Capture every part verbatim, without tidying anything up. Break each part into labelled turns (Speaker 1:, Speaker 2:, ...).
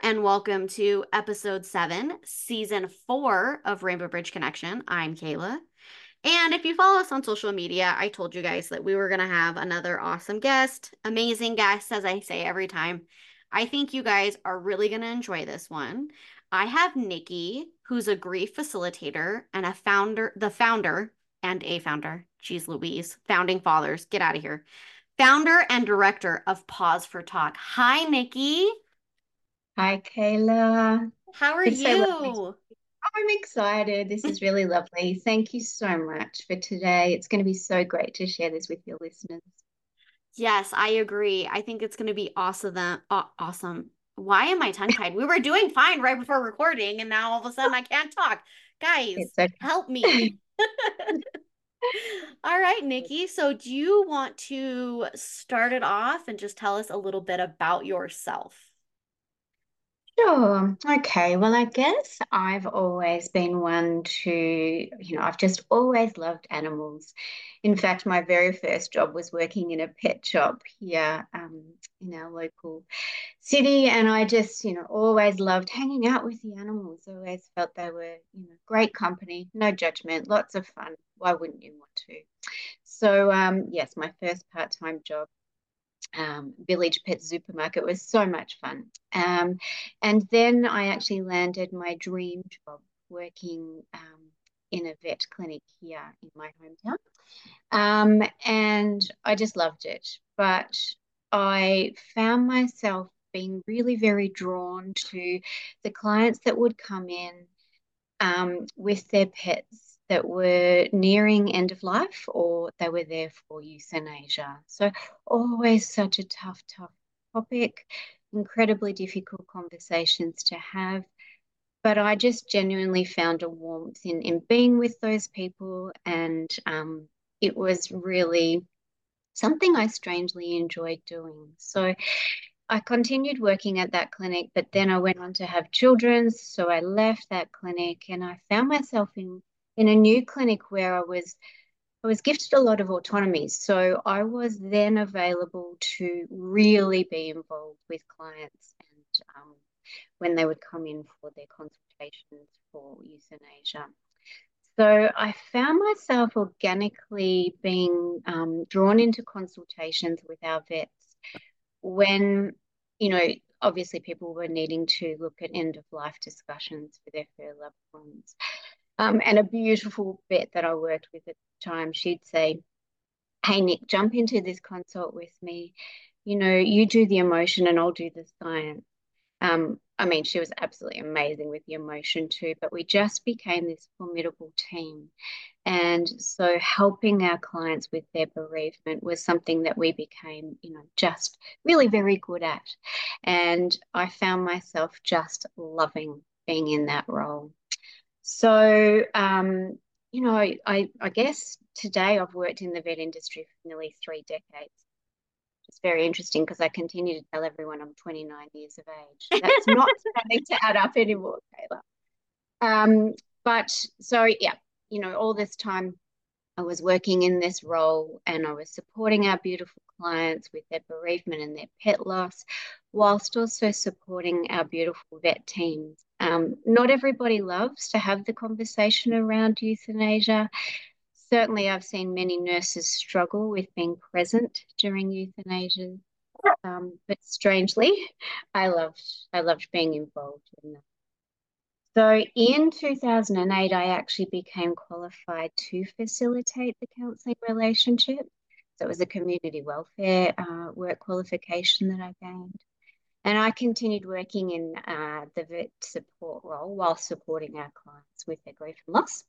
Speaker 1: and welcome to episode seven, season four of Rainbow Bridge Connection. I'm Kayla. And if you follow us on social media, I told you guys that we were going to have another awesome guest, amazing guest, as I say every time. I think you guys are really going to enjoy this one. I have Nikki, who's a grief facilitator and a founder, the founder and a founder. Geez Louise, founding fathers, get out of here. Founder and director of Pause for Talk. Hi, Nikki.
Speaker 2: Hi, Kayla.
Speaker 1: How are
Speaker 2: It's so lovely.
Speaker 1: you?
Speaker 2: I'm excited. This is really lovely. Thank you so much for today. It's going to be so great to share this with your listeners.
Speaker 1: Yes, I agree. I think it's going to be awesome. Aw- awesome. Why am I tongue-tied? We were doing fine right before recording, and now all of a sudden I can't talk. Guys,
Speaker 2: It's okay.
Speaker 1: help me. All right, Nikki. So, do you want to start it off and just tell us a little bit about yourself?
Speaker 2: Sure. Okay. Well, I guess I've always been one to, you know, I've just always loved animals. In fact, my very first job was working in a pet shop here um, in our local city. And I just, you know, always loved hanging out with the animals. I always felt they were, you know, great company, no judgment, lots of fun. Why wouldn't you want to? So, um, yes, my first part-time job um, Village Pet Supermarket was so much fun. Um, and then I actually landed my dream job working um, in a vet clinic here in my hometown. Um, and I just loved it. But I found myself being really very drawn to the clients that would come in um, with their pets that were nearing end of life or they were there for euthanasia. So always such a tough, tough topic, incredibly difficult conversations to have. But I just genuinely found a warmth in, in being with those people. And um, it was really something I strangely enjoyed doing. So I continued working at that clinic, but then I went on to have children. So I left that clinic and I found myself in, in a new clinic where I was I was gifted a lot of autonomy. So I was then available to really be involved with clients and um, when they would come in for their consultations for euthanasia. So I found myself organically being um, drawn into consultations with our vets when, you know, obviously people were needing to look at end of life discussions for their fur loved ones. Um, and a beautiful vet that I worked with at the time, she'd say, "Hey, Nick, jump into this consult with me. You know, you do the emotion and I'll do the science." Um, I mean, she was absolutely amazing with the emotion too, but we just became this formidable team. And so helping our clients with their bereavement was something that we became, you know, just really very good at. And I found myself just loving being in that role. So, um, you know, I, I guess today I've worked in the vet industry for nearly three decades. It's very interesting because I continue to tell everyone I'm twenty-nine years of age. That's not starting to add up anymore, Kayla. Um, but so, yeah, you know, all this time I was working in this role and I was supporting our beautiful clients with their bereavement and their pet loss, whilst also supporting our beautiful vet teams. Um, not everybody loves to have the conversation around euthanasia. Certainly, I've seen many nurses struggle with being present during euthanasia. Um, but strangely, I loved I loved being involved in that. So in two thousand eight, I actually became qualified to facilitate the counselling relationship. So it was a community welfare uh, work qualification that I gained. And I continued working in uh, the vet support role while supporting our clients with their grief and loss.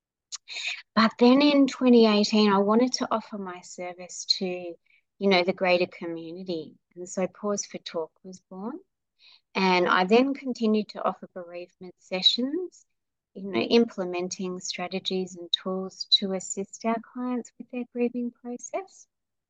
Speaker 2: But then in twenty eighteen, I wanted to offer my service to, you know, the greater community. And so Pause for Talk was born. And I then continued to offer bereavement sessions, you know, implementing strategies and tools to assist our clients with their grieving process.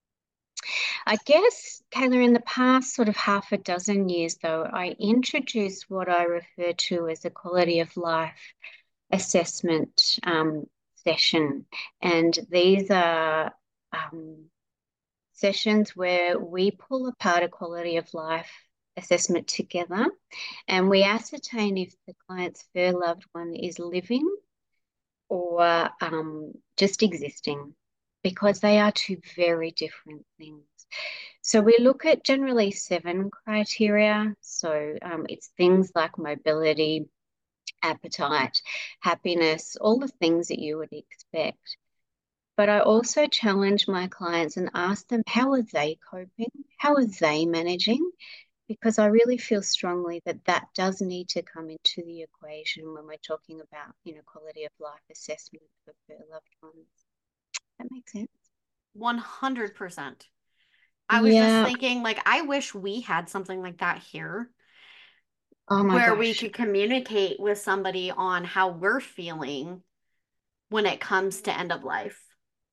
Speaker 2: I guess, Kayla, in the past sort of half a dozen years, though, I introduced what I refer to as a quality of life assessment um, session. And these are um, sessions where we pull apart a quality of life assessment together And we ascertain if the client's fur loved one is living or um, just existing, because they are two very different things. So we look at generally seven criteria. So um, it's things like mobility, appetite, happiness, all the things that you would expect. But I also challenge my clients and ask them, how are they coping? How are they managing? Because I really feel strongly that that does need to come into the equation when we're talking about, you know, quality of life assessment for, for loved ones. That makes sense.
Speaker 1: one hundred percent. I was just
Speaker 2: Yeah.
Speaker 1: thinking, like, I wish we had something like that here
Speaker 2: Oh my
Speaker 1: where we
Speaker 2: gosh.
Speaker 1: could communicate with somebody on how we're feeling when it comes to end of life.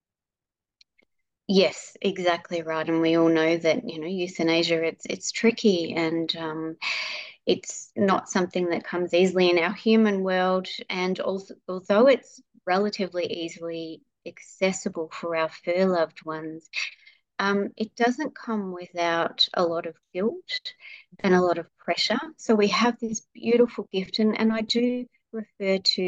Speaker 2: Yes, exactly right. And we all know that, you know, euthanasia, it's it's tricky, and um, it's not something that comes easily in our human world. And also, although it's relatively easily accessible for our fur loved ones, um, it doesn't come without a lot of guilt and a lot of pressure. So we have this beautiful gift, and, and I do refer to,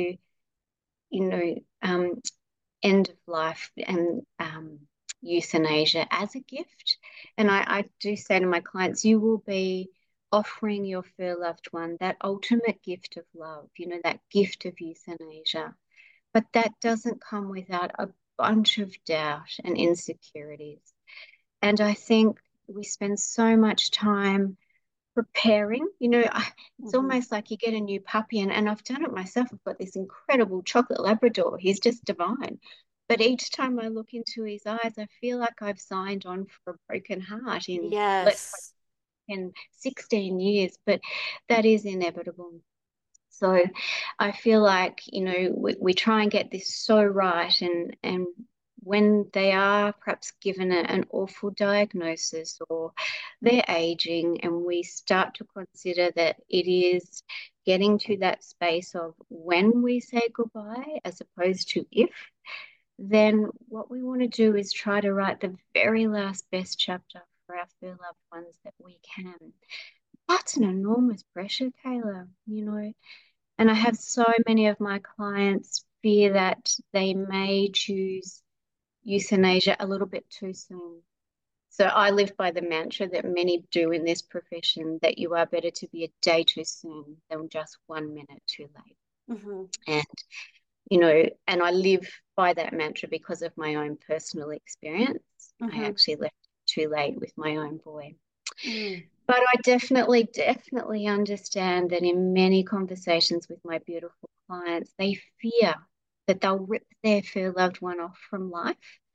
Speaker 2: you know, um, end of life and um, euthanasia as a gift. And I, I do say to my clients, you will be offering your fur loved one that ultimate gift of love, you know, that gift of euthanasia. But that doesn't come without a bunch of doubt and insecurities. And I think we spend so much time preparing. You know, I, it's
Speaker 1: Mm-hmm.
Speaker 2: almost like you get a new puppy, and, and I've done it myself. I've got this incredible chocolate Labrador. He's just divine. But each time I look into his eyes, I feel like I've signed on for a broken heart in, let's
Speaker 1: Yes.
Speaker 2: say, in sixteen years. But that is inevitable. So I feel like, you know, we, we try and get this so right. And, and when they are perhaps given a, an awful diagnosis, or they're aging, and we start to consider that it is getting to that space of when we say goodbye as opposed to if, then what we want to do is try to write the very last best chapter for our fur loved ones that we can. That's an enormous pressure, Kayla, you know. And I have so many of my clients fear that they may choose euthanasia a little bit too soon. So I live by the mantra that many do in this profession, that you are better to be a day too soon than just one minute too late.
Speaker 1: Mm-hmm.
Speaker 2: And, you know, and I live by that mantra because of my own personal experience. I
Speaker 1: Mm-hmm.
Speaker 2: actually left too late with my own boy.
Speaker 1: Mm.
Speaker 2: But I definitely, definitely understand that in many conversations with my beautiful clients, they fear that they'll rip their fur loved one off from life.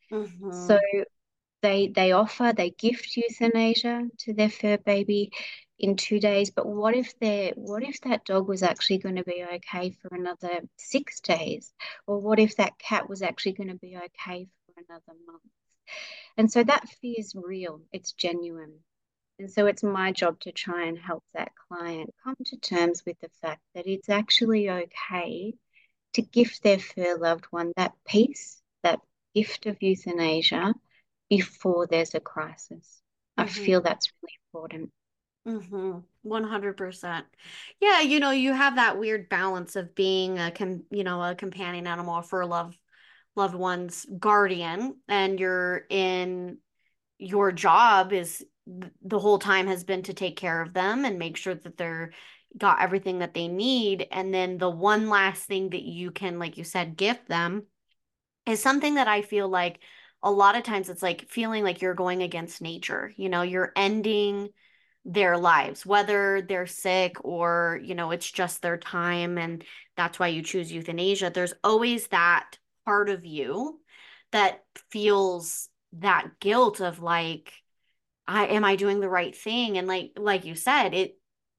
Speaker 2: So
Speaker 1: Mm-hmm.
Speaker 2: they they offer, they gift euthanasia to their fur baby in two days. But what if they what if that dog was actually going to be okay for another six days? Or what if that cat was actually going to be okay for another month? And so that fear is real, it's genuine. And so it's my job to try and help that client come to terms with the fact that it's actually okay to gift their fur loved one that peace, that gift of euthanasia before there's a crisis. I
Speaker 1: Mm-hmm.
Speaker 2: feel that's really important.
Speaker 1: Mm-hmm. one hundred percent. Yeah, you know, you have that weird balance of being a com you know, a companion animal for a love loved one's guardian, and you're in your job is the whole time has been to take care of them and make sure that they're got everything that they need. And then the one last thing that you can, like you said, gift them is something that I feel like a lot of times it's like feeling like you're going against nature. You know, you're ending their lives, whether they're sick or, you know, it's just their time and that's why you choose euthanasia. There's always that part of you that feels that guilt of like, I am I doing the right thing? And like like you said, it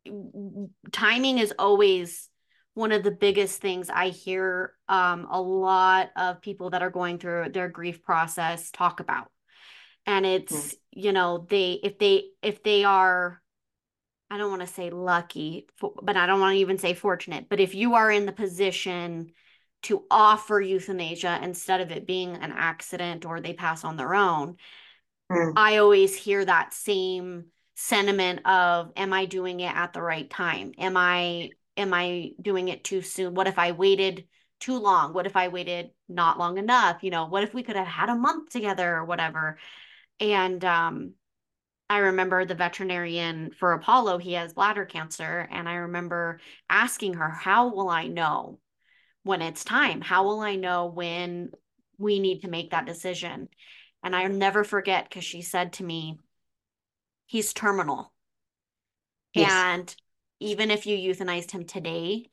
Speaker 1: timing is always one of the biggest things I hear um, a lot of people that are going through their grief process talk about. And
Speaker 2: Mm,
Speaker 1: it's, you know, they if they if they are I don't want to say lucky, but I don't want to even say fortunate, but if you are in the position to offer euthanasia instead of it being an accident or they pass on their own,
Speaker 2: mm,
Speaker 1: I always hear that same sentiment of, am I doing it at the right time? Am I am I doing it too soon? What if I waited too long? What if I waited not long enough? You know, what if we could have had a month together or whatever? And um I remember the veterinarian for Apollo, he has bladder cancer, and I remember asking her, how will I know when it's time? How will I know when we need to make that decision? And I'll never forget because she said to me, he's terminal.
Speaker 2: Yes,
Speaker 1: And even if you euthanized him today,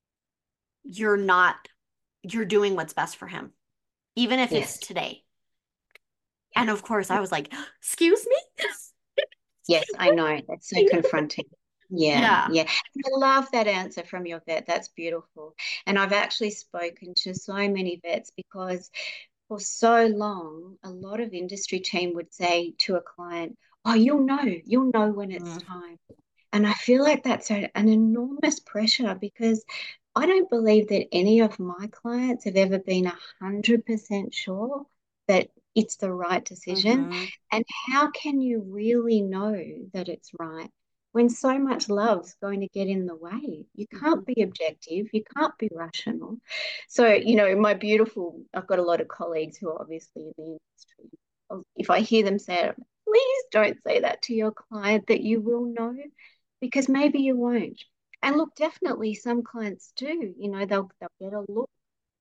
Speaker 1: you're not, you're doing what's best for him, even if it's
Speaker 2: yes,
Speaker 1: today.
Speaker 2: yeah.
Speaker 1: And of course, I was like, excuse me?
Speaker 2: Yes, I know. That's so confronting. Yeah,
Speaker 1: Yeah.
Speaker 2: yeah. I love that answer from your vet. That's beautiful. And I've actually spoken to so many vets because for so long, a lot of industry team would say to a client, "Oh, you'll know, you'll know when it's
Speaker 1: Mm,
Speaker 2: time." And I feel like that's a, an enormous pressure because I don't believe that any of my clients have ever been one hundred percent sure that it's the right decision.
Speaker 1: hmm
Speaker 2: And how can you really know that it's right when so much love's going to get in the way? You
Speaker 1: hmm
Speaker 2: can't be objective, you can't be rational. So, you know, my beautiful, I've got a lot of colleagues who are obviously in the industry. If I hear them say it, please don't say that to your client that you will know because maybe you won't. And look, definitely some clients do, you know, they'll they'll get a look,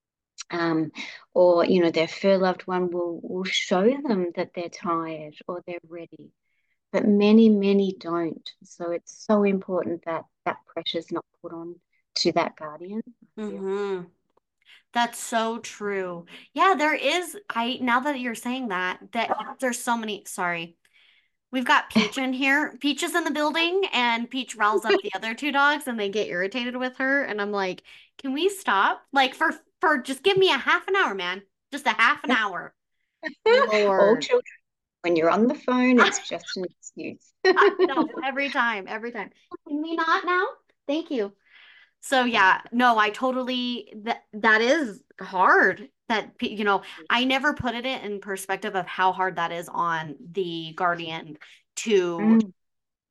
Speaker 2: um, or you know, their fur loved one will will show them that they're tired or they're ready. But many, many don't. So it's so important that that pressure's not put on to that guardian, I feel.
Speaker 1: hmm That's so true. Yeah, there is. I now that you're saying that, that there's so many. Sorry. We've got Peach in here. Peach is in the building, and Peach riles up the other two dogs, and they get irritated with her. And I'm like, can we stop? Like for for just give me a half an hour, man. Just a half an hour.
Speaker 2: All
Speaker 1: Lord.
Speaker 2: children, when you're on the phone, it's just an excuse.
Speaker 1: No, every time, every time. Can we not now? Thank you. So yeah, no, I totally that that is hard. That pe- you know, I never put it in perspective of how hard that is on the guardian to
Speaker 2: Mm,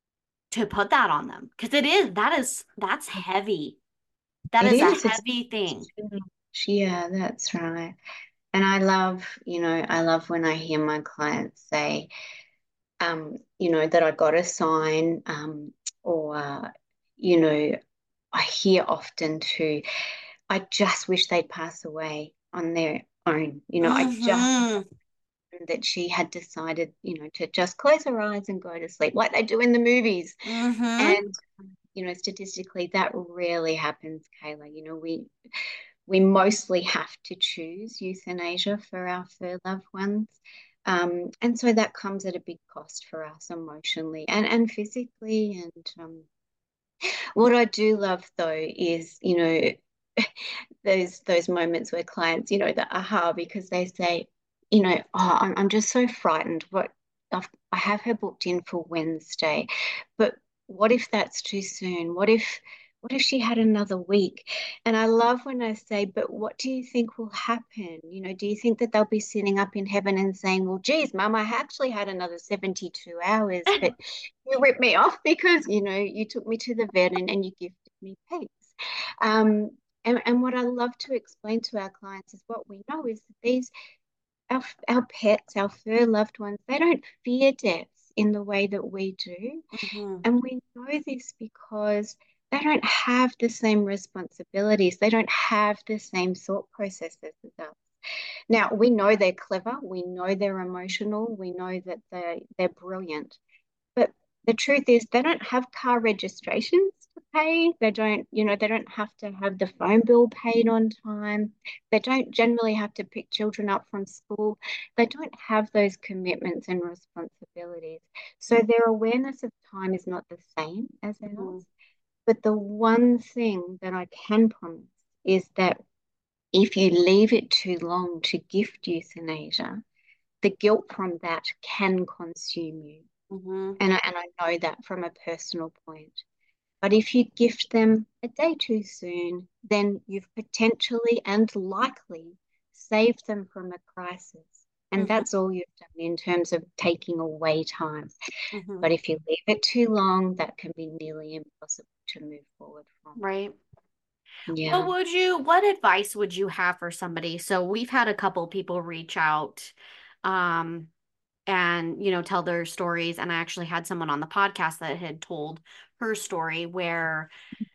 Speaker 1: to put that on them because it is that is that's heavy. That
Speaker 2: it
Speaker 1: is a
Speaker 2: is. It's,
Speaker 1: heavy
Speaker 2: it's
Speaker 1: thing.
Speaker 2: too much. Yeah, that's right. And I love, you know, I love when I hear my clients say, um, you know, that I got a sign, um, or, uh, you know, I hear often too, I just wish they'd pass away on their own. You know, I just
Speaker 1: Mm-hmm.
Speaker 2: that she had decided, you know, to just close her eyes and go to sleep like they do in the movies.
Speaker 1: Mm-hmm.
Speaker 2: And, you know, statistically, that rarely happens, Kayla. You know, we we mostly have to choose euthanasia for our fur loved ones. Um, and so that comes at a big cost for us emotionally and, and physically. And um, what I do love though is, you know, those those moments where clients, you know, the aha, because they say, you know, oh, I'm, I'm just so frightened. What I've, I have her booked in for Wednesday, but what if that's too soon? What if what if she had another week? And I love when I say, but what do you think will happen? You know, do you think that they'll be sitting up in heaven and saying, well, geez, Mum, I actually had another seventy-two hours, but you ripped me off because, you know, you took me to the vet and, and you gifted me peace. Um, and, and what I love to explain to our clients is what we know is that these our, our pets, our fur loved ones, they don't fear death in the way that we do.
Speaker 1: Mm-hmm.
Speaker 2: And we know this because they don't have the same responsibilities. They don't have the same thought processes as us. Now, we know they're clever. We know they're emotional. We know that they're, they're brilliant. But the truth is, they don't have car registrations to pay. They don't, you know, they don't have to have the phone bill paid on time. They don't generally have to pick children up from school. They don't have those commitments and responsibilities. So their awareness of time is not the same as
Speaker 1: Mm-hmm.
Speaker 2: ours. But the one thing that I can promise is that if you leave it too long to gift euthanasia, the guilt from that can consume you.
Speaker 1: Mm-hmm.
Speaker 2: And I, and I know that from a personal point. But if you gift them a day too soon, then you've potentially and likely saved them from a crisis. And
Speaker 1: Mm-hmm.
Speaker 2: that's all you've done in terms of taking away time.
Speaker 1: Mm-hmm.
Speaker 2: But if you leave it too long, that can be nearly impossible to move forward from.
Speaker 1: Right. What
Speaker 2: Yeah.
Speaker 1: would you, what advice would you have for somebody? So we've had a couple people reach out, um, and, you know, tell their stories. And I actually had someone on the podcast that had told her story where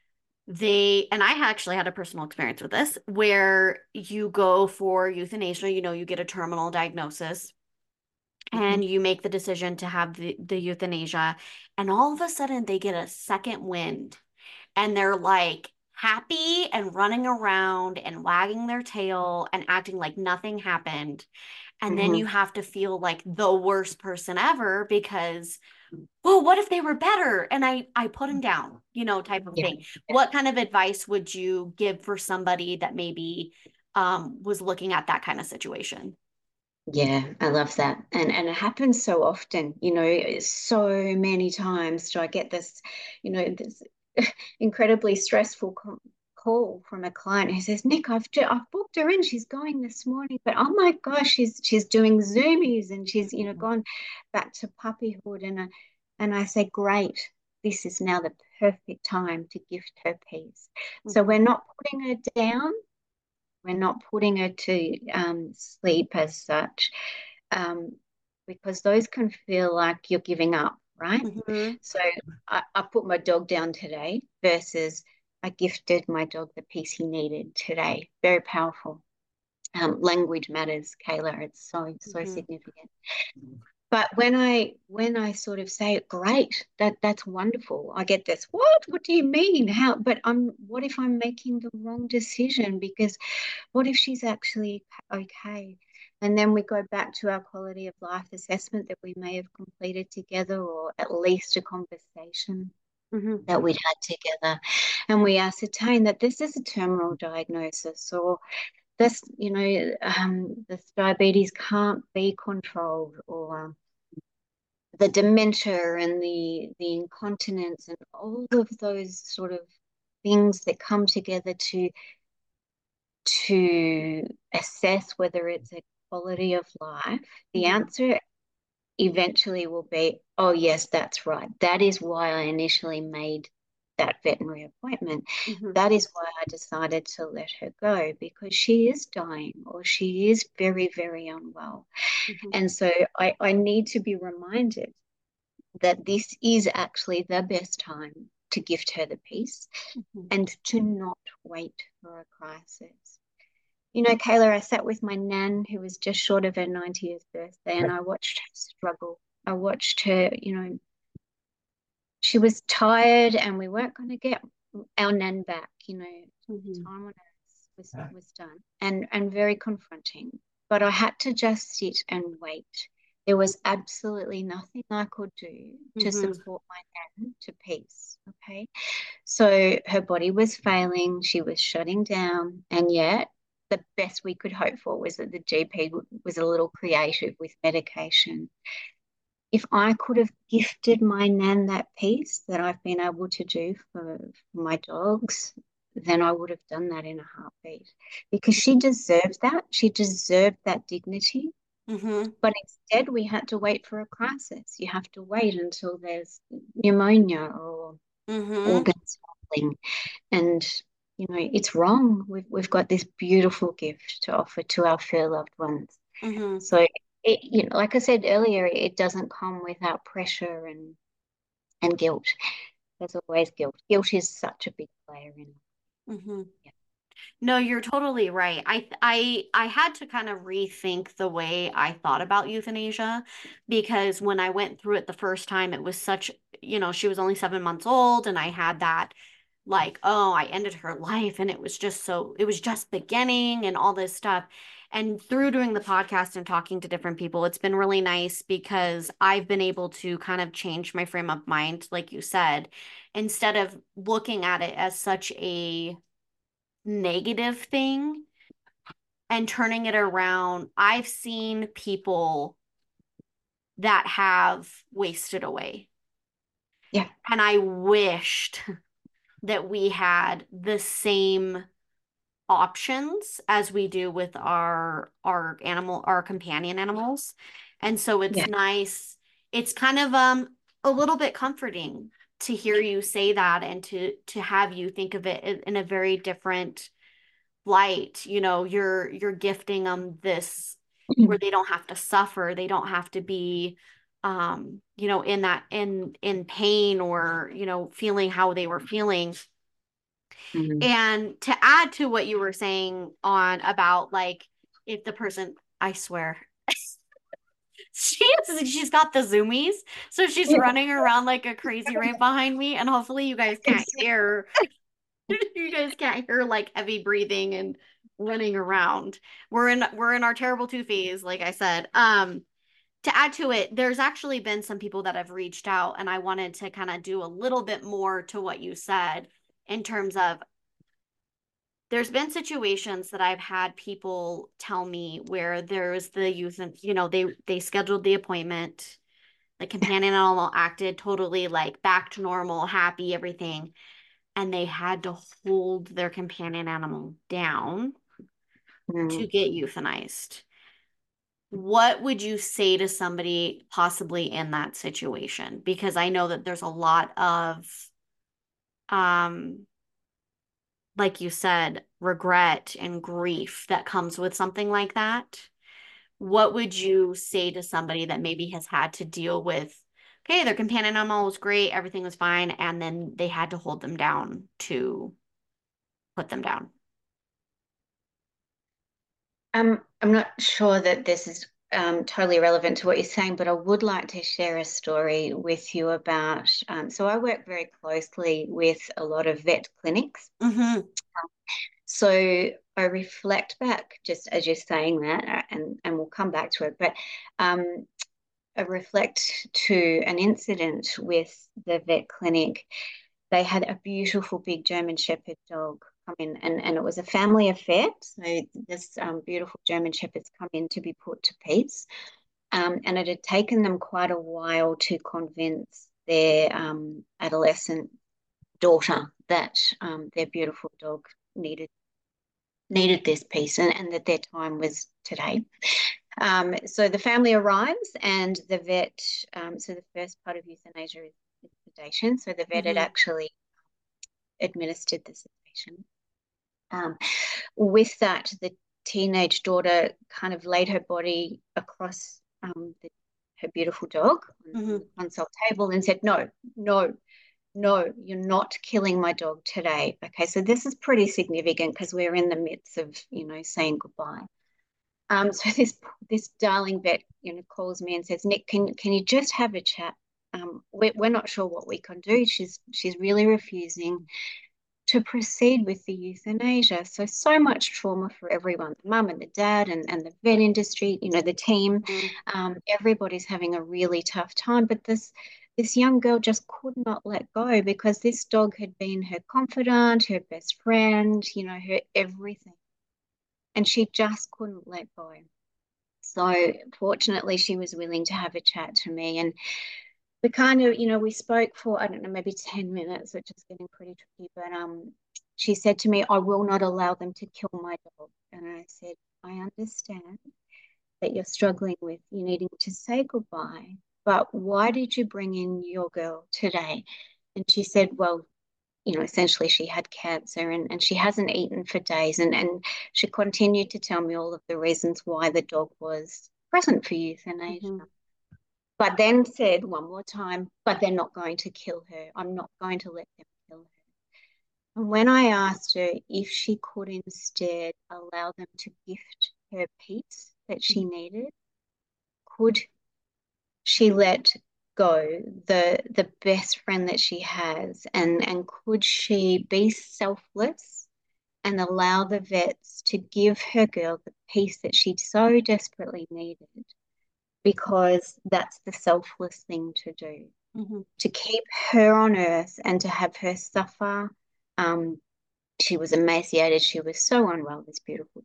Speaker 1: they, and I actually had a personal experience with this, where you go for euthanasia, you know, you get a terminal diagnosis
Speaker 2: Mhm.
Speaker 1: and you make the decision to have the, the euthanasia, and all of a sudden they get a second wind and they're like happy and running around and wagging their tail and acting like nothing happened. And then you
Speaker 2: Mhm.
Speaker 1: have to feel like the worst person ever because, well, what if they were better? And I I put them down, you know, type of
Speaker 2: Yeah.
Speaker 1: thing. What kind of advice would you give for somebody that maybe um, was looking at that kind of situation?
Speaker 2: Yeah, I love that. And and it happens so often, you know, so many times do I get this, you know, this incredibly stressful co call from a client who says, Nick, I've ju- I've booked her in. She's going this morning, but oh my gosh, she's she's doing Zoomies and she's, you know, gone back to puppyhood. And I, and I say, great, this is now the perfect time to gift her peace. So
Speaker 1: Mm-hmm.
Speaker 2: we're not putting her down. We're not putting her to um, sleep as such, um, because those can feel like you're giving up, right?
Speaker 1: Mm-hmm.
Speaker 2: So I, I put my dog down today versus I gifted my dog the peace he needed today. Very powerful. Um, language matters, Kayla. It's so, so
Speaker 1: Mm-hmm.
Speaker 2: significant. But when I when I sort of say, great, that that's wonderful, I get this, what? What do you mean? How? But I'm what if I'm making the wrong decision? Because what if she's actually okay? And then we go back to our quality of life assessment that we may have completed together, or at least a conversation
Speaker 1: Mm-hmm.
Speaker 2: that we'd had together. And we ascertain that this is a terminal diagnosis, or this, you know, um, this diabetes can't be controlled, or the dementia and the the incontinence and all of those sort of things that come together to to assess whether it's a quality of life, the
Speaker 1: Mm-hmm.
Speaker 2: answer eventually will be, oh, yes, that's right. That is why I initially made that veterinary appointment.
Speaker 1: Mm-hmm.
Speaker 2: That is why I decided to let her go, because she is dying or she is very, very unwell.
Speaker 1: Mm-hmm.
Speaker 2: And so I, I need to be reminded that this is actually the best time to gift her the peace
Speaker 1: Mm-hmm.
Speaker 2: and to not wait for a crisis. You know, Kayla, I sat with my nan who was just short of her ninetieth birthday and I watched her struggle. I watched her, you know, she was tired and we weren't going to get our nan back, you know,
Speaker 1: Mm-hmm.
Speaker 2: time on earth was, was done and, and very confronting. But I had to just sit and wait. There was absolutely nothing I could do to
Speaker 1: Mm-hmm.
Speaker 2: support my nan to peace. Okay. So her body was failing, she was shutting down, and yet the best we could hope for was that the G P was a little creative with medication. If I could have gifted my nan that peace that I've been able to do for, for my dogs, then I would have done that in a heartbeat because she deserved that. She deserved that dignity.
Speaker 1: Mm-hmm.
Speaker 2: But instead, we had to wait for a crisis. You have to wait until there's pneumonia or
Speaker 1: Mm-hmm.
Speaker 2: organs failing. And, you know, it's wrong. We've, we've got this beautiful gift to offer to our fur loved ones.
Speaker 1: Mm-hmm.
Speaker 2: So, it, you know, like I said earlier, it doesn't come without pressure and, and guilt. There's always guilt. Guilt is such a big player in it.
Speaker 1: Mm-hmm.
Speaker 2: Yeah.
Speaker 1: No, you're totally right. I I I had to kind of rethink the way I thought about euthanasia because when I went through it the first time, it was such, you know, she was only seven months old and I had that like, oh, I ended her life and it was just so it was just beginning and all this stuff. And through doing the podcast and talking to different people, it's been really nice because I've been able to kind of change my frame of mind, like you said, instead of looking at it as such a negative thing and turning it around. I've seen people that have wasted away.
Speaker 2: Yeah.
Speaker 1: And I wished that we had the same options as we do with our our animal our companion animals. And so it's
Speaker 2: Yeah.
Speaker 1: nice. It's kind of um a little bit comforting to hear you say that and to to have you think of it in, in a very different light. You know, you're you're gifting them this where they don't have to suffer, they don't have to be um, you know, in that in in pain or, you know, feeling how they were feeling.
Speaker 2: Mm.
Speaker 1: And to add to what you were saying on about like if the person, I swear, she is, she's got the zoomies, so she's
Speaker 2: Yeah.
Speaker 1: running around like a crazy right behind me, and hopefully you guys can't
Speaker 2: It's,
Speaker 1: hear you guys can't hear like heavy breathing and running around. We're in we're in our terrible two phase, like I said. Um, to add to it, there's actually been some people that have reached out, and I wanted to kind of do a little bit more to what you said in terms of there's been situations that I've had people tell me where there's the youth and you know they they scheduled the appointment, the companion animal acted totally like back to normal, happy, everything, and they had to hold their companion animal down to
Speaker 2: mm.
Speaker 1: get euthanized. What would you say to somebody possibly in that situation? Because I know that there's a lot of, um, like you said, regret and grief that comes with something like that. What would you say to somebody that maybe has had to deal with, okay, their companion animal was great, everything was fine, and then they had to hold them down to put them down?
Speaker 2: Um, I'm not sure that this is um, totally relevant to what you're saying, but I would like to share a story with you about. Um, so I work very closely with a lot of vet clinics.
Speaker 1: Mm-hmm.
Speaker 2: So I reflect back, just as you're saying that, uh, and, and we'll come back to it, but um, I reflect to an incident with the vet clinic. They had a beautiful big German Shepherd dog come in, and, and it was a family affair. So this um, beautiful German Shepherd's come in to be put to peace. Um, and it had taken them quite a while to convince their um, adolescent daughter that um, their beautiful dog needed needed this peace and, and that their time was today. Um, so the family arrives and the vet, um, so the first part of euthanasia is, is sedation. So the vet had
Speaker 1: Mm-hmm.
Speaker 2: actually administered the sedation. Um, with that, the teenage daughter kind of laid her body across um, the, her beautiful dog on, on
Speaker 1: Mm-hmm.
Speaker 2: the consult table and said, no, no, no, you're not killing my dog today. Okay, so this is pretty significant because we're in the midst of, you know, saying goodbye. Um, so this this darling vet, you know, calls me and says, Nick, can can you just have a chat? Um, we're, we're not sure what we can do. She's she's really refusing to proceed with the euthanasia. So so much trauma for everyone, the mum and the dad and, and the vet industry, you know, the team.
Speaker 1: Mm-hmm.
Speaker 2: Um, everybody's having a really tough time. But this this young girl just could not let go because this dog had been her confidant, her best friend, you know, her everything. And she just couldn't let go. So fortunately, she was willing to have a chat to me. And we kind of, you know, we spoke for, I don't know, maybe ten minutes, which is getting pretty tricky. But um, she said to me, I will not allow them to kill my dog. And I said, I understand that you're struggling with you needing to say goodbye, but why did you bring in your girl today? And she said, well, you know, essentially she had cancer and, and she hasn't eaten for days. And, and she continued to tell me all of the reasons why the dog was present for euthanasia.
Speaker 1: Mm-hmm.
Speaker 2: But then said one more time, but they're not going to kill her. I'm not going to let them kill her. And when I asked her if she could instead allow them to gift her peace that she needed, could she let go the the best friend that she has and and could she be selfless and allow the vets to give her girl the peace that she so desperately needed because that's the selfless thing to do,
Speaker 1: Mm-hmm.
Speaker 2: to keep her on earth and to have her suffer. Um, she was emaciated. She was so unwell, this beautiful.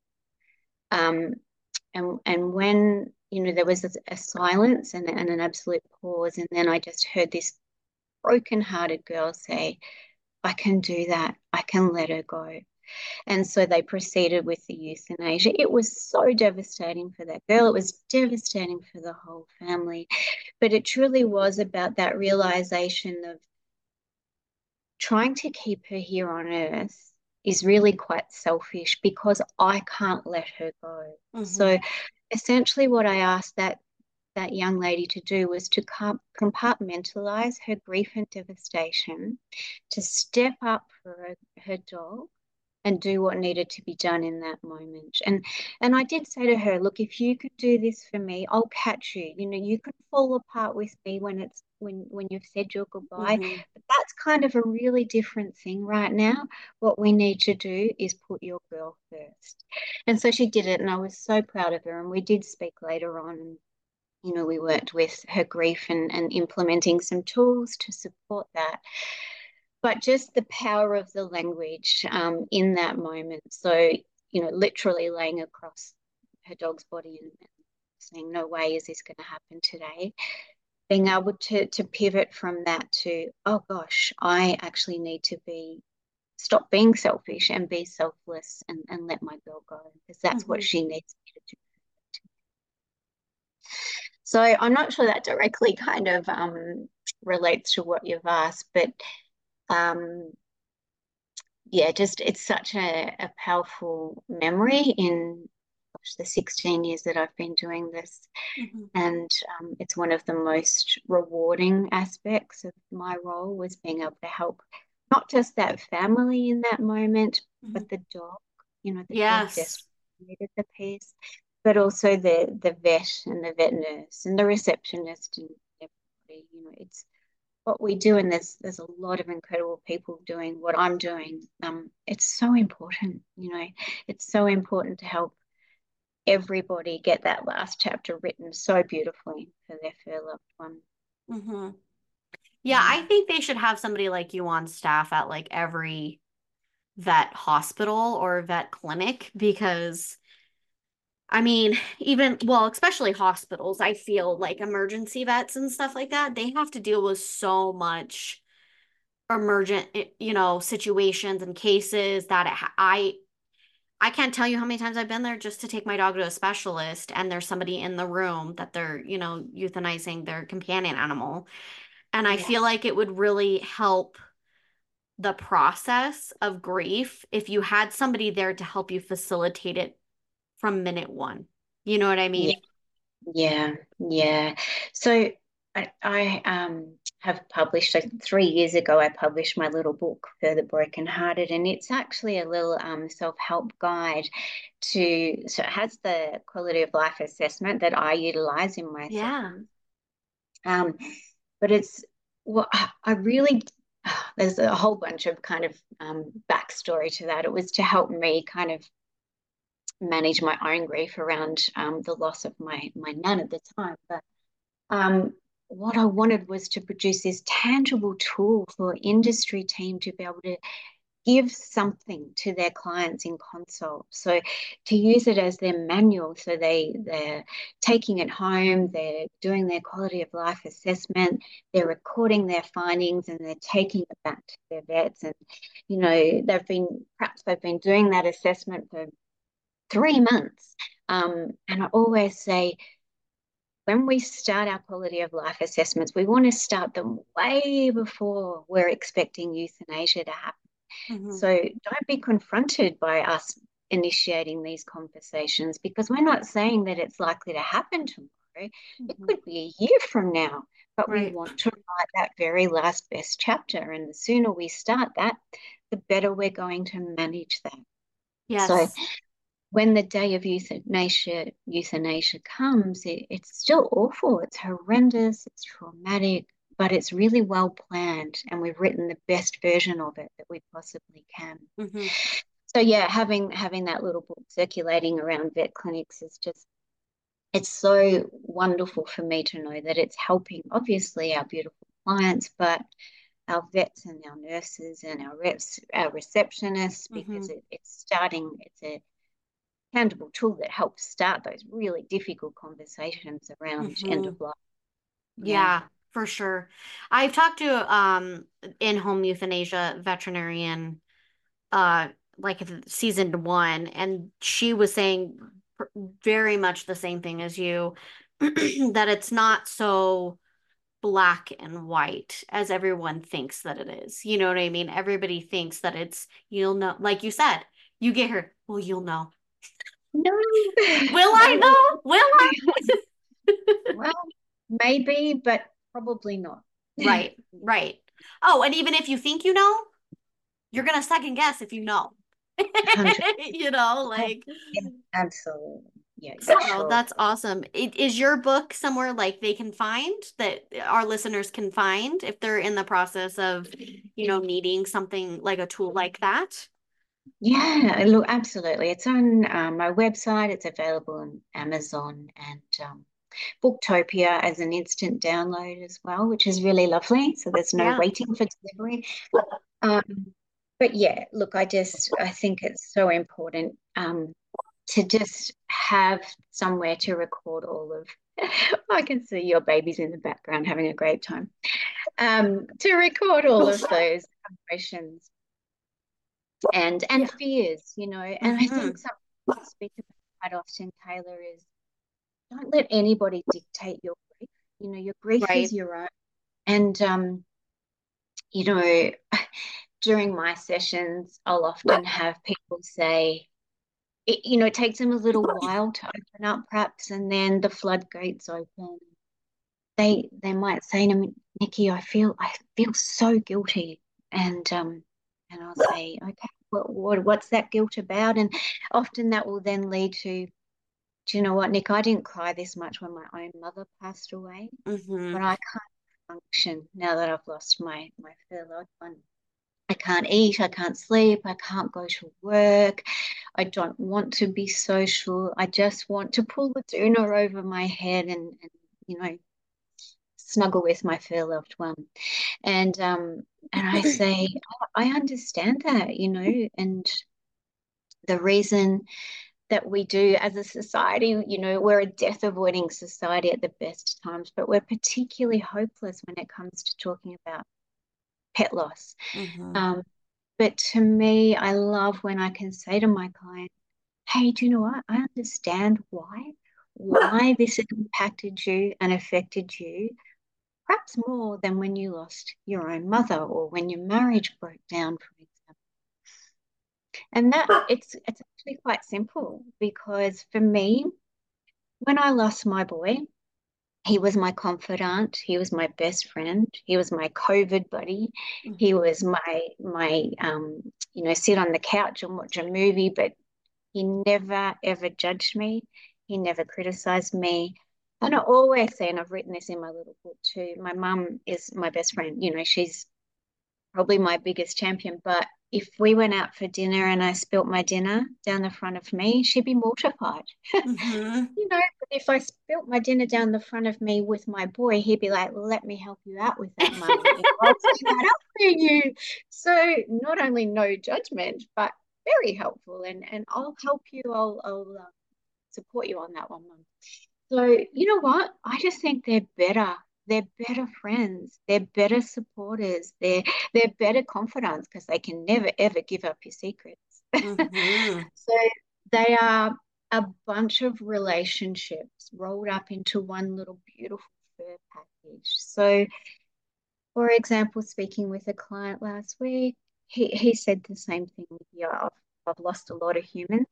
Speaker 2: Um, and and when you know there was a, a silence and, and an absolute pause, and then I just heard this broken-hearted girl say, "I can do that. I can let her go." And so they proceeded with the euthanasia. It was so devastating for that girl. It was devastating for the whole family. But it truly was about that realization of trying to keep her here on earth is really quite selfish because I can't let her go.
Speaker 1: Mm-hmm.
Speaker 2: So essentially what I asked that that young lady to do was to compartmentalize her grief and devastation, to step up for her, her dog and do what needed to be done in that moment. And and I did say to her, look, if you could do this for me, I'll catch you. You know, you can fall apart with me when it's when when you've said your goodbye.
Speaker 1: Mm-hmm.
Speaker 2: But that's kind of a really different thing right now. What we need to do is put your girl first. And so she did it, and I was so proud of her. And we did speak later on, and you know, we worked with her grief and, and implementing some tools to support that. But just the power of the language um, in that moment. So, you know, literally laying across her dog's body and, and saying, no way is this going to happen today. Being able to, to pivot from that to, oh gosh, I actually need to be, stop being selfish and be selfless and, and let my girl go because that's what
Speaker 1: Mm-hmm.
Speaker 2: she needs me to do. So I'm not sure that directly kind of um, relates to what you've asked, but um, yeah, just it's such a, a powerful memory in gosh, the sixteen years that I've been doing this.
Speaker 1: Mm-hmm.
Speaker 2: And um, it's one of the most rewarding aspects of my role was being able to help not just that family in that moment,
Speaker 1: Mm-hmm.
Speaker 2: but the dog, you know, the dog
Speaker 1: Yes.
Speaker 2: desperately needed the piece, but also the the vet and the vet nurse and the receptionist and everybody, you know, it's what we do, and there's there's a lot of incredible people doing what I'm doing. Um, it's so important, you know, it's so important to help everybody get that last chapter written so beautifully for their fur loved one.
Speaker 1: Mm-hmm. Yeah, I
Speaker 2: Yeah.
Speaker 1: think they should have somebody like you on staff at like every vet hospital or vet clinic because I mean, even, well, especially hospitals, I feel like emergency vets and stuff like that, they have to deal with so much emergent, eh, you know, situations and cases that it, I I can't tell you how many times I've been there just to take my dog to a specialist and there's somebody in the room that they're, you know, euthanizing their companion animal. And I feel
Speaker 2: Yes.
Speaker 1: like it would really help the process of grief if you had somebody there to help you facilitate it from minute one. You know what I
Speaker 2: Yeah.
Speaker 1: mean?
Speaker 2: Yeah. Yeah. So I, I um have published like three years ago. I published my little book, Further Broken Hearted, and it's actually a little um self-help guide to so it has the quality of life assessment that I utilize in my
Speaker 1: Yeah.
Speaker 2: sessions. Um, but it's well, I really there's a whole bunch of kind of um, backstory to that. It was to help me kind of manage my own grief around um, the loss of my my nan at the time. But um, what I wanted was to produce this tangible tool for industry team to be able to give something to their clients in consult. So to use it as their manual, so they they're taking it home, they're doing their quality of life assessment, they're recording their findings, and they're taking it back to their vets. And you know they've been perhaps they've been doing that assessment for three months. Um, and I always say when we start our quality of life assessments, we want to start them way before we're expecting euthanasia to happen.
Speaker 1: Hmm.
Speaker 2: So don't be confronted by us initiating these conversations because we're not saying that it's likely to happen tomorrow. It
Speaker 1: Hmm.
Speaker 2: could be a year from now, but we
Speaker 1: Right.
Speaker 2: want to write that very last best chapter. And the sooner we start that, the better we're going to manage that. So
Speaker 1: Yes.
Speaker 2: when the day of euthanasia euthanasia comes, it, it's still awful. It's horrendous. It's traumatic, but it's really well planned, and we've written the best version of it that we possibly can.
Speaker 1: Hmm.
Speaker 2: So yeah, having having that little book circulating around vet clinics is just it's so wonderful for me to know that it's helping obviously our beautiful clients, but our vets and our nurses and our reps, our receptionists,
Speaker 1: Hmm.
Speaker 2: because it, it's starting, it's a tangible tool that helps start those really difficult conversations around end
Speaker 1: Hmm.
Speaker 2: of life. Yeah.
Speaker 1: Yeah, for sure. I've talked to um in-home euthanasia veterinarian uh like season one, and she was saying very much the same thing as you, that it's not so black and white as everyone thinks that it is. You know what I mean? Everybody thinks that it's, you'll know, like you said, you get her, well, you'll know.
Speaker 2: No,
Speaker 1: Will I
Speaker 2: I will.
Speaker 1: know? Will I?
Speaker 2: Well, maybe, but probably not.
Speaker 1: Right, right. Oh, and even if you think you know, you're gonna second guess if you know.
Speaker 2: Hundred.
Speaker 1: You know, like,
Speaker 2: Yeah, absolutely. Yeah,
Speaker 1: so
Speaker 2: sure.
Speaker 1: that's awesome. It, is your book somewhere like they can find, that our listeners can find if they're in the process of, you know, needing something like a tool like that?
Speaker 2: Yeah, look, absolutely. It's on um, my website. It's available on Amazon and um, Booktopia as an instant download as well, which is really lovely. So there's no
Speaker 1: Yeah.
Speaker 2: waiting for delivery. Um, but yeah, look, I just I think it's so important um, to just have somewhere to record all of. I can see your babies in the background having a great time. Um, to record all of those emotions and
Speaker 1: Yeah.
Speaker 2: and fears, you know. And I
Speaker 1: Hmm.
Speaker 2: think something I speak about quite often, Taylor, is don't let anybody dictate your grief. You know, your grief is
Speaker 1: Right.
Speaker 2: your own. And um, you know, during my sessions, I'll often have people say, it, you know, it takes them a little while to open up, perhaps, and then the floodgates open. They they might say to me, Nikki, I feel I feel so guilty, and um, and I'll say, okay, what, what what's that guilt about? And often that will then lead to, do you know what, Nick? I didn't cry this much when my own mother passed away,
Speaker 1: Hmm.
Speaker 2: but I can't function now that I've lost my my fur loved one. I can't eat, I can't sleep, I can't go to work. I don't want to be social. I just want to pull the doona over my head and, and you know, snuggle with my fur loved one. And um and I say, I understand that, you know, and the reason that we do as a society, you know, we're a death avoiding society at the best times, but we're particularly hopeless when it comes to talking about pet loss.
Speaker 1: Hmm.
Speaker 2: Um, but to me, I love when I can say to my client, hey, do you know what? I understand why, why this has impacted you and affected you, perhaps more than when you lost your own mother or when your marriage broke down, for example. And that it's it's actually quite simple because for me, when I lost my boy, he was my confidant. He was my best friend. He was my COVID buddy. He
Speaker 1: Hmm.
Speaker 2: was my my um, you know, sit on the couch and watch a movie, but he never ever judged me. He never criticized me. And I always say, and I've written this in my little book too, my mum is my best friend. You know, she's probably my biggest champion. But if we went out for dinner and I spilt my dinner down the front of me, she'd be mortified.
Speaker 1: Hmm.
Speaker 2: You know, but if I spilt my dinner down the front of me with my boy, he'd be like, let me help you out with that, mum. You know, I'll clean that up for you. So not only no judgment, but very helpful. And and I'll help you. I'll I'll uh, support you on that one, mum. So you know what? I just think they're better. They're better friends. They're better supporters. They're they're better confidants because they can never ever give up your secrets.
Speaker 1: Hmm.
Speaker 2: So they are a bunch of relationships rolled up into one little beautiful fur package. So, for example, speaking with a client last week, he, he said the same thing. Yeah, I've, I've lost a lot of humans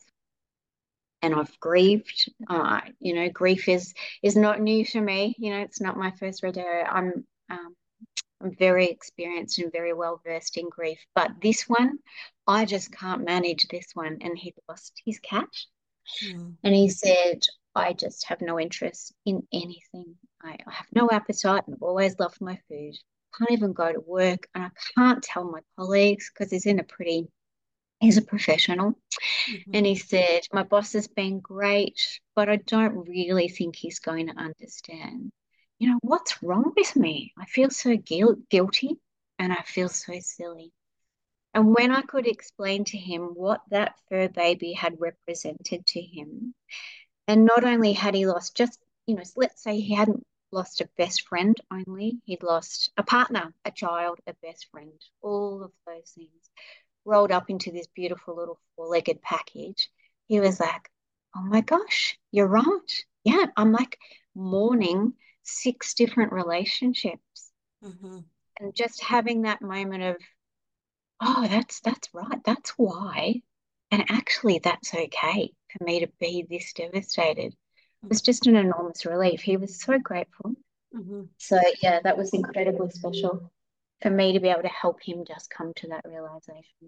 Speaker 2: and I've grieved. Uh, you know, grief is is not new to me. You know, it's not my first rodeo. I'm um, I'm very experienced and very well versed in grief, but this one, I just can't manage this one. And he lost his cat.
Speaker 1: Hmm.
Speaker 2: And he said, I just have no interest in anything. I, I have no appetite and I've always loved my food. Can't even go to work and I can't tell my colleagues because he's in a pretty, he's a professional. And
Speaker 1: Hmm.
Speaker 2: he said, my boss has been great, but I don't really think he's going to understand. You know, what's wrong with me? I feel so guilt, guilty and I feel so silly. And when I could explain to him what that fur baby had represented to him, and not only had he lost just, you know, let's say he hadn't lost a best friend only, he'd lost a partner, a child, a best friend, all of those things. rolled up into this beautiful little four-legged package, he was like, oh my gosh, you're right. Yeah, I'm like mourning six different relationships.
Speaker 1: Mm-hmm.
Speaker 2: And just having that moment of, oh, that's that's right. That's why. And actually that's okay for me to be this devastated. It was just an enormous relief. He was so grateful.
Speaker 1: Mm-hmm.
Speaker 2: So yeah, that was incredibly special for me to be able to help him just come to that realization.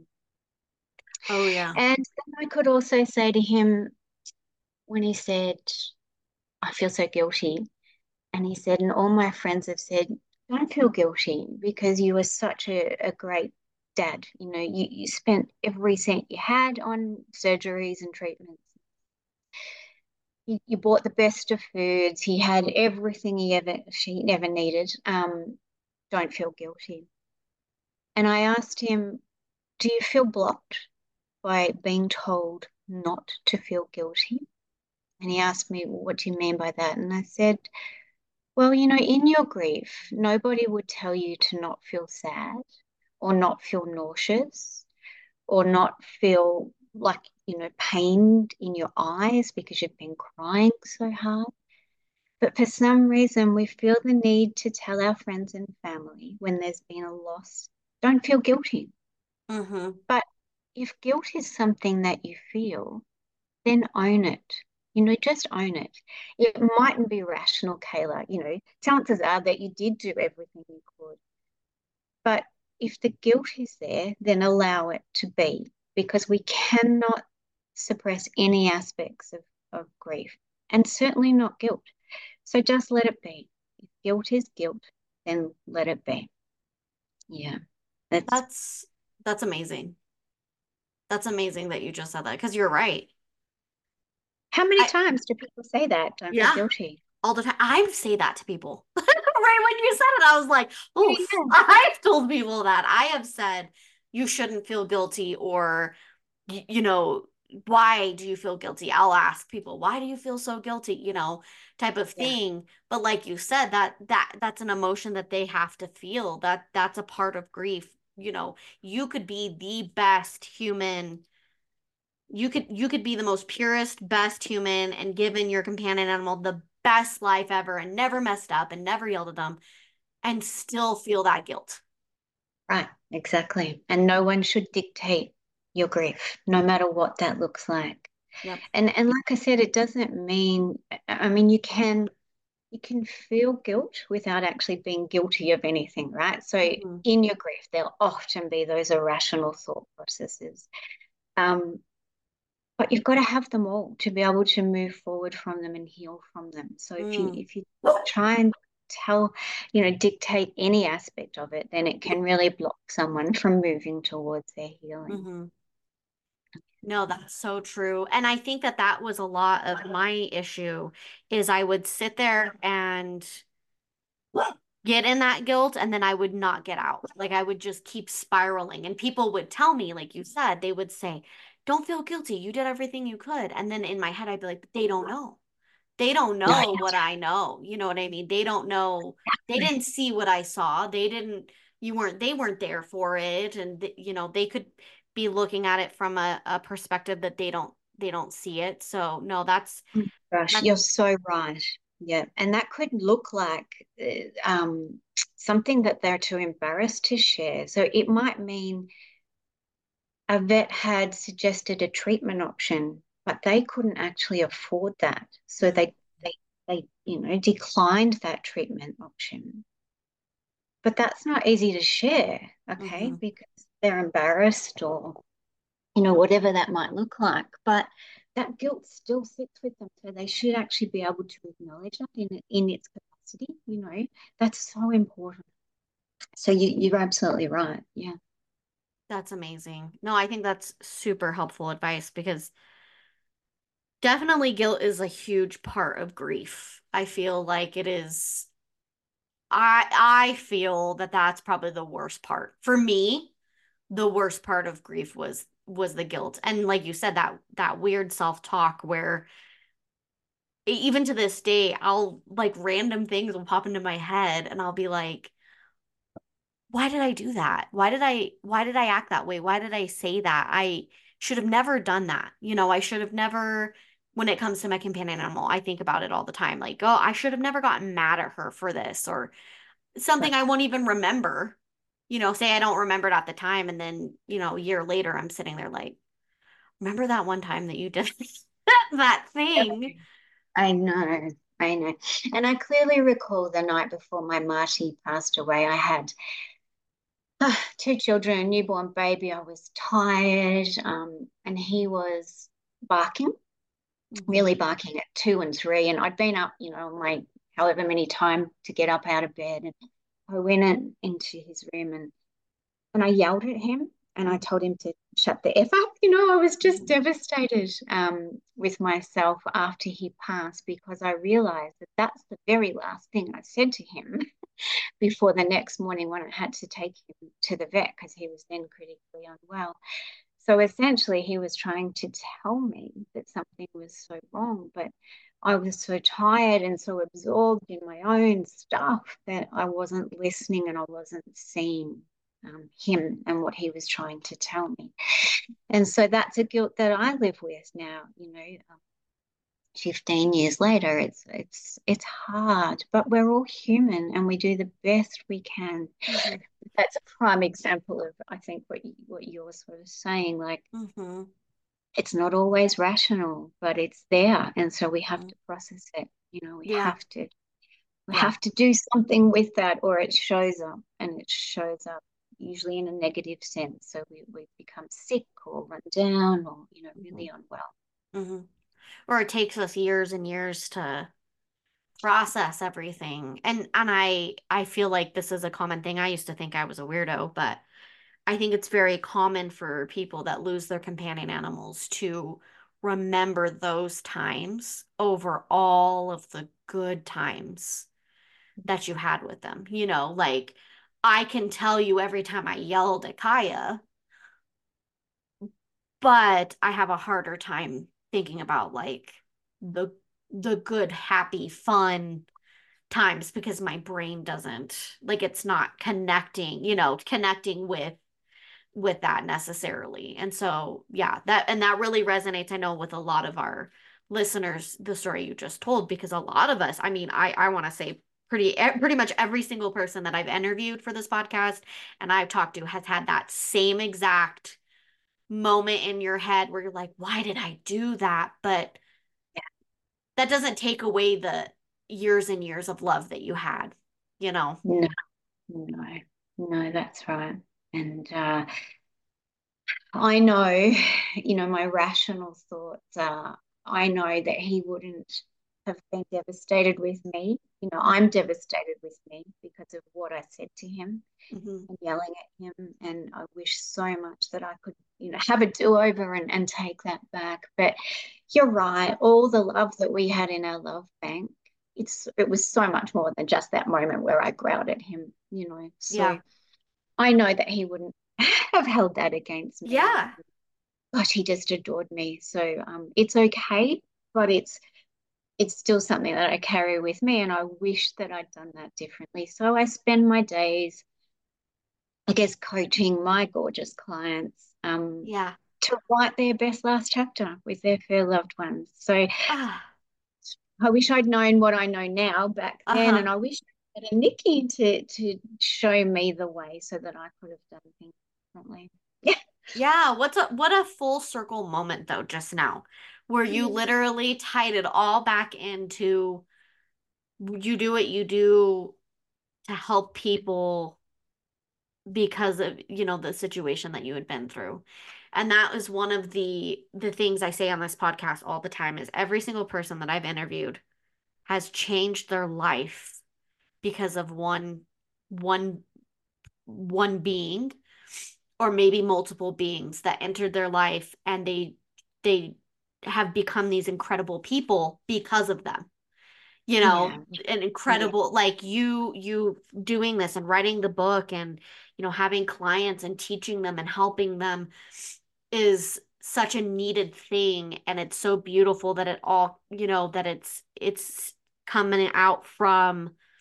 Speaker 1: Oh yeah.
Speaker 2: And then I could also say to him when he said, I feel so guilty. And he said, and all my friends have said, don't feel guilty because you were such a, a great dad. You know, you, you spent every cent you had on surgeries and treatments. You, you bought the best of foods. He had everything he ever she ever needed. Um, don't feel guilty. And I asked him, do you feel blocked by being told not to feel guilty? And he asked me, what do you mean by that? And I said, well, you know, in your grief, nobody would tell you to not feel sad or not feel nauseous or not feel like, you know, pained in your eyes because you've been crying so hard. But for some reason, we feel the need to tell our friends and family when there's been a loss, don't feel guilty.
Speaker 1: Mm-hmm.
Speaker 2: But if guilt is something that you feel, then own it. You know, just own it. It mightn't be rational, Kayla. You know, chances are that you did do everything you could. But if the guilt is there, then allow it to be because we cannot suppress any aspects of, of grief and certainly not guilt. So just let it be. If guilt is guilt, then let it be. Yeah, that's
Speaker 1: That's that's amazing. That's amazing that you just said that because you're right.
Speaker 2: how many
Speaker 1: I
Speaker 2: times do people say that? Don't feel
Speaker 1: yeah,
Speaker 2: guilty.
Speaker 1: all the time. I say that to people. Right when you said it, I was like, oof.
Speaker 2: Yeah,
Speaker 1: I've told people that. I have said you shouldn't feel guilty or y- you know, why do you feel guilty? I'll ask people, why do you feel so guilty? You know, type of
Speaker 2: yeah,
Speaker 1: thing. But like you said, that that that's an emotion that they have to feel. That that's a part of grief. You know, you could be the best human. You could you could be the most purest, best human and given your companion animal the best life ever and never messed up and never yelled at them and still feel that guilt.
Speaker 2: right, exactly. And no one should dictate your grief, no matter what that looks like.
Speaker 1: Yep.
Speaker 2: And and like I said, it doesn't mean, I mean, you can you can feel guilt without actually being guilty of anything, right? So
Speaker 1: Mhm.
Speaker 2: in your grief, there'll often be those irrational thought processes. Um, but you've got to have them all to be able to move forward from them and heal from them. So if you
Speaker 1: Mm.
Speaker 2: if you try and tell, you know, dictate any aspect of it, then it can really block someone from moving towards their healing.
Speaker 1: Mhm. No, that's so true. And I think that that was a lot of my issue is I would sit there and get in that guilt and then I would not get out. Like I would just keep spiraling. And people would tell me, like you said, they would say, don't feel guilty. You did everything you could. And then in my head, I'd be like, but they don't know. They don't
Speaker 2: No,
Speaker 1: know what I know. You know what I mean? They don't know. They didn't see what I saw. They didn't, you weren't, they weren't there for it. And, th- you know, they could be looking at it from a, a perspective that they don't, they don't see it. So no, that's,
Speaker 2: gosh,
Speaker 1: that's,
Speaker 2: you're so right. Yeah, and that could look like uh, um, something that they're too embarrassed to share. So it might mean a vet had suggested a treatment option, but they couldn't actually afford that. So
Speaker 1: mm,
Speaker 2: they they they you know declined that treatment option. But that's not easy to share, okay?
Speaker 1: mm-hmm,
Speaker 2: Because they're embarrassed or you know whatever that might look like. But that guilt still sits with them, so they should actually be able to acknowledge that in in its capacity. You know, that's so important. So you you're absolutely right. Yeah.
Speaker 1: that's amazing. No, I think that's super helpful advice because definitely guilt is a huge part of grief. I feel like it is I I feel that that's probably the worst part. For me, the worst part of grief was was the guilt. And like you said, that that weird self-talk where e- even to this day, I'll like random things will pop into my head and I'll be like, why did I do that? Why did I why did I act that way? Why did I say that? I should have never done that. You know, I should have never, when it comes to my companion animal, I think about it all the time. Like, oh, I should have never gotten mad at her for this, or something I won't even remember. You know, say I don't remember it at the time, and then, you know, a year later I'm sitting there like, remember that one time that you did that thing?
Speaker 2: I know, I know. And I clearly recall the night before my Marty passed away, I had uh, two children, a newborn baby. I was tired, um, and he was barking,
Speaker 1: Hmm.
Speaker 2: really barking at two and three. And I'd been up, you know, my however many time to get up out of bed. And I went in, into his room and and I yelled at him and I told him to shut the F up. You know, I was just
Speaker 1: Hmm.
Speaker 2: devastated um, with myself after he passed because I realized that that's the very last thing I said to him before the next morning when I had to take him to the vet because he was then critically unwell. So essentially, he was trying to tell me that something was so wrong, but I was so tired and so absorbed in my own stuff that I wasn't listening and I wasn't seeing um, him and what he was trying to tell me. And so that's a guilt that I live with now, you know. Um, fifteen years later, it's it's it's hard, but we're all human and we do the best we can.
Speaker 1: Hmm.
Speaker 2: That's a prime example of, I think, what you, what you're sort of saying. Like,
Speaker 1: Hmm.
Speaker 2: it's not always rational, but it's there, and so we have
Speaker 1: Hmm.
Speaker 2: to process it. You know, we
Speaker 1: Yeah.
Speaker 2: have to we
Speaker 1: Yeah.
Speaker 2: have to do something with that, or it shows up, and it shows up usually in a negative sense. So we we become sick or run down, or you know,
Speaker 1: Hmm.
Speaker 2: really unwell.
Speaker 1: Hmm. Or it takes us years and years to process everything. And and I I feel like this is a common thing. I used to think I was a weirdo, but I think it's very common for people that lose their companion animals to remember those times over all of the good times that you had with them. You know, like I can tell you every time I yelled at Kaya, but I have a harder time thinking about like the the good, happy, fun times because my brain doesn't, like, it's not connecting, you know, connecting with with that necessarily. And so, yeah, that and that really resonates, I know, with a lot of our listeners, the story you just told, because a lot of us, I mean, I I want to say pretty e- pretty much every single person that I've interviewed for this podcast and I've talked to has had that same exact moment in your head where you're like, why did I do that? But that doesn't take away the years and years of love that you had, you know?
Speaker 2: No, no, no, that's right. And uh, I know, you know, my rational thoughts are, I know that he wouldn't have been devastated with me. You know, I'm devastated with me because of what I said to him
Speaker 1: Hmm.
Speaker 2: and yelling at him. And I wish so much that I could, you know, have a do-over and, and take that back. But you're right, all the love that we had in our love bank, it's it was so much more than just that moment where I growled at him, you know. So
Speaker 1: Yeah.
Speaker 2: I know that he wouldn't have held that against me.
Speaker 1: Yeah.
Speaker 2: Gosh, he just adored me. So um, it's okay, but it's it's still something that I carry with me, and I wish that I'd done that differently. So I spend my days, I guess, coaching my gorgeous clients um,
Speaker 1: Yeah.
Speaker 2: to write their best last chapter with their fur loved ones. So
Speaker 1: Ah.
Speaker 2: I wish I'd known what I know now back then, and
Speaker 1: Uh-huh.
Speaker 2: I wish I had a Nikki to to show me the way so that I could have done things differently. Yeah.
Speaker 1: Yeah, what's a what a full circle moment though just now, where you literally tied it all back into you do what you do to help people because of, you know, the situation that you had been through. And that was one of the the things I say on this podcast all the time is every single person that I've interviewed has changed their life because of one one one being or maybe multiple beings that entered their life and they they have become these incredible people because of them. You know,
Speaker 2: Yeah.
Speaker 1: an
Speaker 2: Yeah.
Speaker 1: incredible, like you you doing this and writing the book and, you know, having clients and teaching them and helping them is such a needed thing, and it's so beautiful that it all, you know, that it's it's coming out from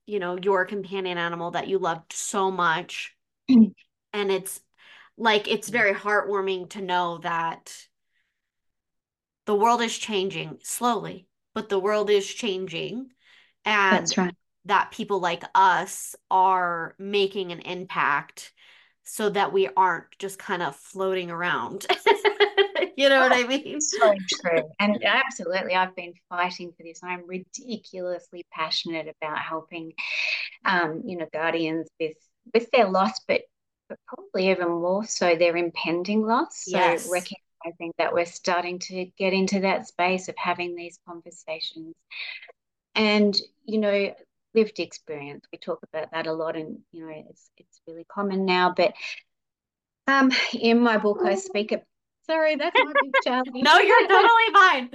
Speaker 1: you know, your companion animal that you loved so much. And it's like, it's very heartwarming to know that the world is changing slowly, but the world is changing, and
Speaker 2: That's right.
Speaker 1: that people like us are making an impact so that we aren't just kind of floating around. You know what I mean?
Speaker 2: So true. And absolutely, I've been fighting for this. I'm ridiculously passionate about helping, um, you know, guardians with with their loss, but but probably even more so their impending loss. So
Speaker 1: Yes.
Speaker 2: recognizing that we're starting to get into that space of having these conversations. And, you know, lived experience. We talk about that a lot, and you know, it's it's really common now. But um, in my book, I speak of. Sorry, that's my big Charlie.
Speaker 1: No, you're totally fine.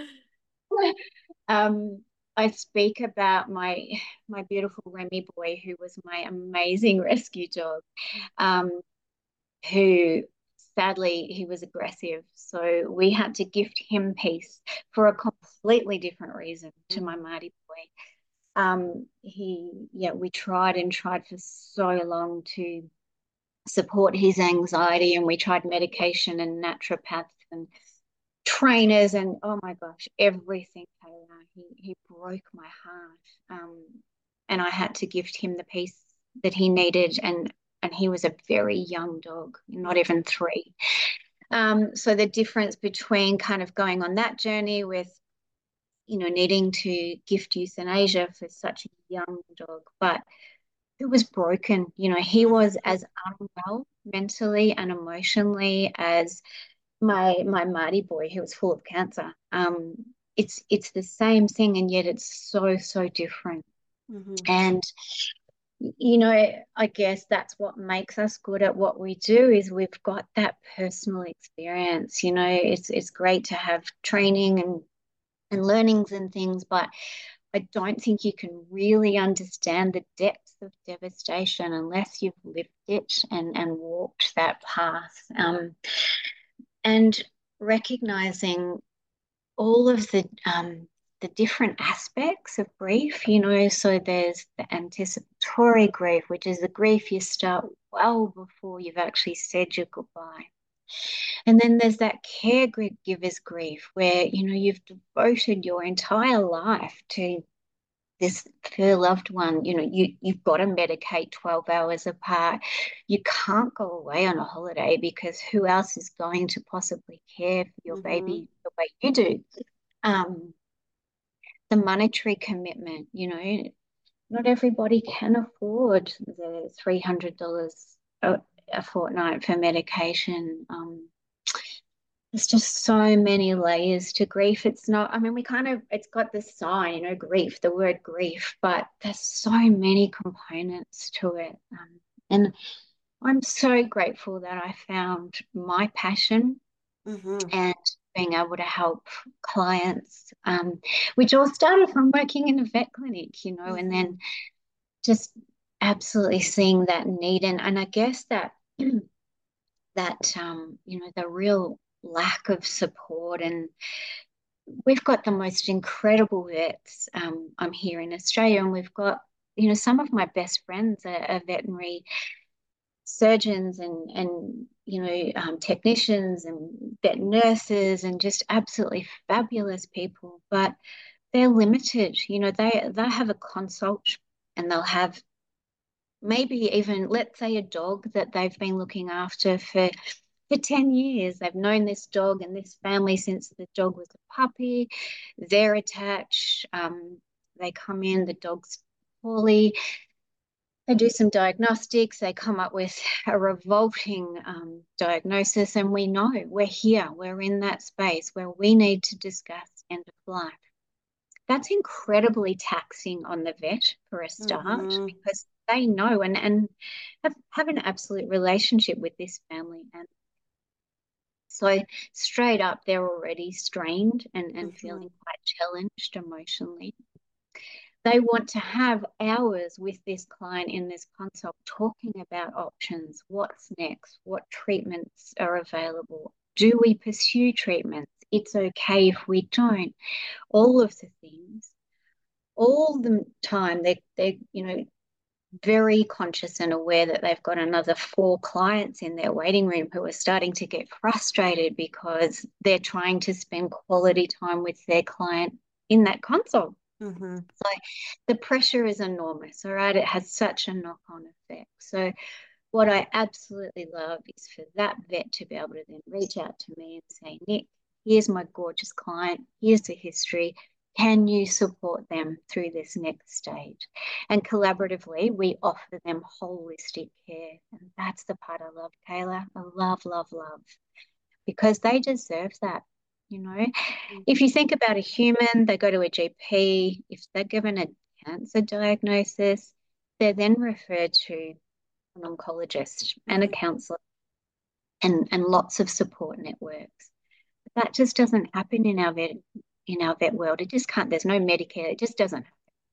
Speaker 2: Um, I speak about my my beautiful Remy boy, who was my amazing rescue dog, um, who sadly he was aggressive. So we had to gift him peace for a completely different reason to my
Speaker 1: Mhm.
Speaker 2: Marty boy. Um, he, yeah, we tried and tried for so long to support his anxiety, and we tried medication and naturopaths and trainers and oh my gosh, everything, Taylor. He he broke my heart. Um, and I had to gift him the peace that he needed, and and he was a very young dog, not even three. Um, so the difference between kind of going on that journey with, you know, needing to gift euthanasia for such a young dog, but it was broken. You know, he was
Speaker 1: Mhm.
Speaker 2: as unwell mentally and emotionally as my my Marty boy, who was full of cancer. Um, it's it's the same thing, and yet it's so so different.
Speaker 1: Mhm.
Speaker 2: And you know, I guess that's what makes us good at what we do is we've got that personal experience. You know, it's it's great to have training and and learnings and things, but I don't think you can really understand the depths of devastation unless you've lived it and and walked that path. Um, and recognizing all of the um, the different aspects of grief, you know, so there's the anticipatory grief, which is the grief you start well before you've actually said your goodbye. And then there's that caregiver's grief where, you know, you've devoted your entire life to this her loved one. You know, you you've got to medicate twelve hours apart. You can't go away on a holiday because who else is going to possibly care for your
Speaker 1: Mhm.
Speaker 2: baby the way you do? Um, the monetary commitment, you know, not everybody can afford the three hundred dollars a, a fortnight for medication. Um, there's just so many layers to grief. It's not, I mean, we kind of, it's got the sign, you know, grief, the word grief, but there's so many components to it. Um, and I'm so grateful that I found my passion
Speaker 1: Mhm.
Speaker 2: and being able to help clients, um, which all started from working in a vet clinic, you know, and then
Speaker 1: Mhm.
Speaker 2: just absolutely seeing that need. And, and I guess that that um, you know, the real lack of support. And we've got the most incredible vets. Um, I'm here in Australia, and we've got, you know, some of my best friends are, are veterinary surgeons and and you know, um, technicians and vet nurses and just absolutely fabulous people, but they're limited. You know, they they have a consult and they'll have maybe even, let's say, a dog that they've been looking after for for ten years. They've known this dog and this family since the dog was a puppy. They're attached. Um, they come in, the dog's poorly. They do some diagnostics. They come up with a revolting um, diagnosis, and we know we're here. We're in that space where we need to discuss end of life. That's incredibly taxing on the vet for a start
Speaker 1: Mhm.
Speaker 2: because they know and, and have, have an absolute relationship with this family. And so straight up, they're already strained and, and feeling
Speaker 1: Mhm.
Speaker 2: quite challenged emotionally. They want to have hours with this client in this consult talking about options, what's next, what treatments are available. Do we pursue treatments? It's okay if we don't. All of the things all the time they they you know very conscious and aware that they've got another four clients in their waiting room who are starting to get frustrated because they're trying to spend quality time with their client in that consult.
Speaker 1: Mm-hmm.
Speaker 2: So the pressure is enormous, all right? It has such a knock-on effect. So what I absolutely love is for that vet to be able to then reach out to me and say, Nick, here's my gorgeous client, here's the history. Can you support them through this next stage? And collaboratively, we offer them holistic care. And that's the part I love, Kayla. I love, love, love, because they deserve that. You know, if you think about a human, they go to a G P, if they're given a cancer diagnosis, they're then referred to an oncologist and a
Speaker 1: Mm-hmm.
Speaker 2: counselor and, and lots of support networks. But that just doesn't happen in our vet in our vet world. It just can't. There's no Medicare. It just doesn't.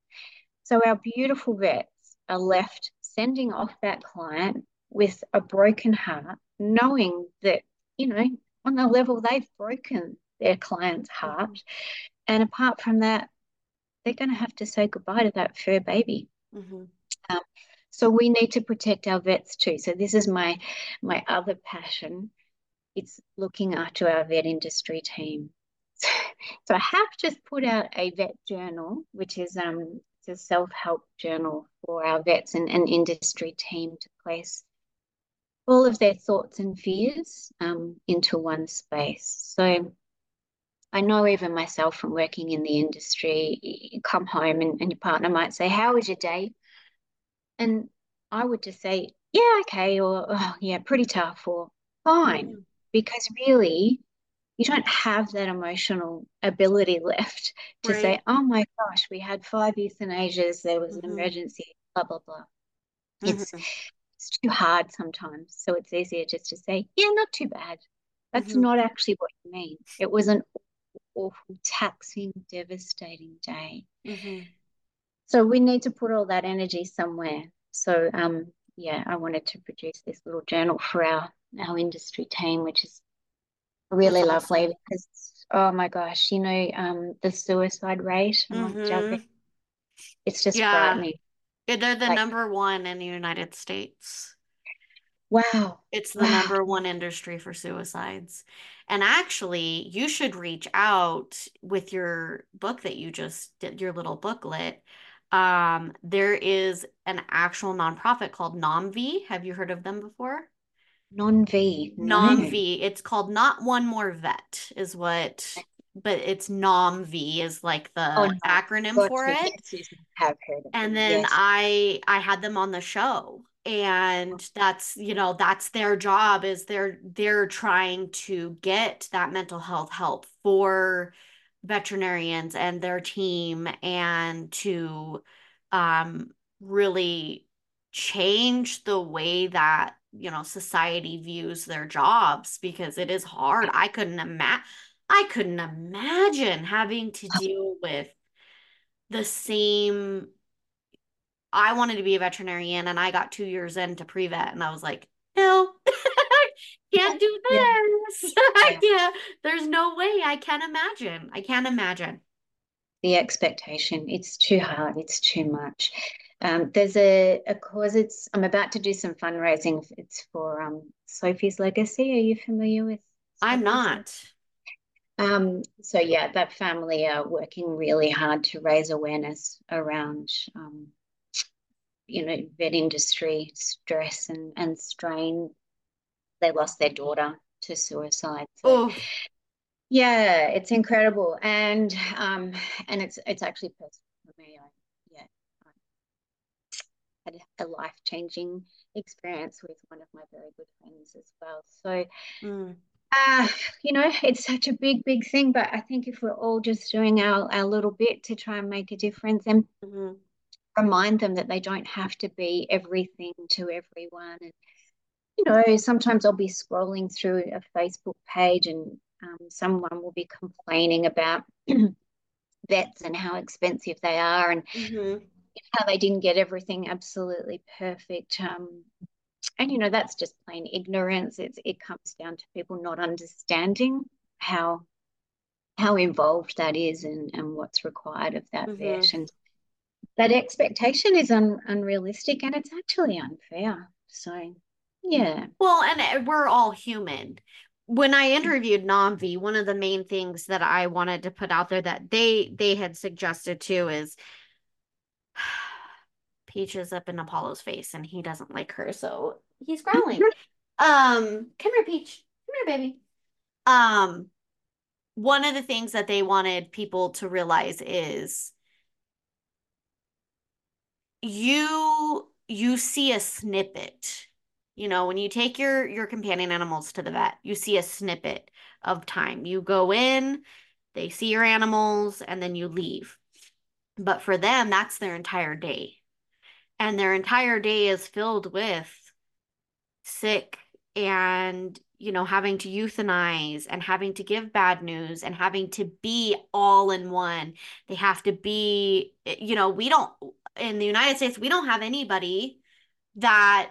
Speaker 2: So our beautiful vets are left sending off that client with a broken heart, knowing that, you know, on the level they've broken their client's
Speaker 1: Mm-hmm.
Speaker 2: heart. And apart from that, they're going to have to say goodbye to that fur baby.
Speaker 1: Mm-hmm.
Speaker 2: Um, so we need to protect our vets too. So this is my my other passion. It's looking after our vet industry team. So, so I have just put out a vet journal, which is um it's a self-help journal for our vets and, and industry team to place all of their thoughts and fears um, into one space. So I know even myself from working in the industry, you come home and, and your partner might say, how was your day? And I would just say, yeah, okay, or oh, yeah, pretty tough, or fine.
Speaker 1: Mm-hmm.
Speaker 2: Because really, you don't have that emotional ability left to say,
Speaker 1: Right.
Speaker 2: oh my gosh, we had five euthanasias, there was an
Speaker 1: Mm-hmm.
Speaker 2: emergency, blah, blah, blah. It's,
Speaker 1: Mm-hmm.
Speaker 2: it's too hard sometimes. So it's easier just to say, yeah, not too bad. That's
Speaker 1: Mm-hmm.
Speaker 2: not actually what you mean. It was an awful, taxing, devastating day.
Speaker 1: Mm-hmm.
Speaker 2: So we need to put all that energy somewhere. So um, yeah, I wanted to produce this little journal for our our industry team, which is
Speaker 1: That's
Speaker 2: really lovely
Speaker 1: awesome.
Speaker 2: because oh my gosh, you know, um, the suicide rate amongst our vets,
Speaker 1: Mm-hmm.
Speaker 2: it's just
Speaker 1: Yeah.
Speaker 2: frightening.
Speaker 1: Yeah, they're the
Speaker 2: Like,
Speaker 1: number one in the United States.
Speaker 2: wow,
Speaker 1: It's the
Speaker 2: wow,
Speaker 1: number one industry for suicides. And actually, you should reach out with your book that you just did, your little booklet. Um, there is an actual nonprofit called NOMV. Have you heard of them before?
Speaker 2: non-V, no.
Speaker 1: NOMV. It's called Not One More Vet, is what, but it's NOMV is like
Speaker 2: Oh
Speaker 1: the
Speaker 2: no,
Speaker 1: acronym
Speaker 2: got
Speaker 1: for
Speaker 2: you.
Speaker 1: it.
Speaker 2: Yes, yes, I have heard of
Speaker 1: And
Speaker 2: them.
Speaker 1: then
Speaker 2: Yes.
Speaker 1: I I had them on the show. And that's, you know, that's their job is they're they're trying to get that mental health help for veterinarians and their team and to um really change the way that, you know, society views their jobs because it is hard. I couldn't imagine I couldn't imagine having to deal with the same I wanted to be a veterinarian and I got two years into pre-vet and I was like, no, can't do
Speaker 2: Yeah,
Speaker 1: this. I
Speaker 2: yeah.
Speaker 1: can't. There's no way. I can't imagine. I can't imagine.
Speaker 2: The expectation, it's too hard, it's too much. Um, there's a, a cause, it's I'm about to do some fundraising. It's for um, Sophie's Legacy. Are you familiar with
Speaker 1: I'm
Speaker 2: Sophie's Legacy?
Speaker 1: not.
Speaker 2: Um, so yeah, that family are working really hard to raise awareness around um, you know, vet industry stress and, and strain. They lost their daughter to suicide. So
Speaker 1: Oh,
Speaker 2: yeah, it's incredible. And um, and it's it's actually personal for me. I, yeah, had a life-changing experience with one of my very good friends as well. So,
Speaker 1: mm,
Speaker 2: uh, you know, it's such a big, big thing. But I think if we're all just doing our, our little bit to try and make a difference and
Speaker 1: mhm,
Speaker 2: remind them that they don't have to be everything to everyone. And, you know, sometimes I'll be scrolling through a Facebook page and um, someone will be complaining about vets and how expensive they are and
Speaker 1: mhm,
Speaker 2: how they didn't get everything absolutely perfect. Um, and you know that's just plain ignorance. It's it comes down to people not understanding how how involved that is and and what's required of that vet.
Speaker 1: mhm.
Speaker 2: And that expectation is un unrealistic and it's actually unfair. So, yeah.
Speaker 1: Well, and uh, we're all human. When I interviewed Namvi, one of the main things that I wanted to put out there that they they had suggested too is Peach is up in Apollo's face and he doesn't like her, so he's growling. Um, come here, Peach. Come here, baby. Um, one of the things that they wanted people to realize is you you see a snippet. You know, when you take your your companion animals to the vet, you see a snippet of time. You go in, they see your animals, and then you leave. But for them, that's their entire day. And their entire day is filled with sick and, you know, having to euthanize and having to give bad news and having to be all in one. They have to be, you know, we don't, in the United States, we don't have anybody that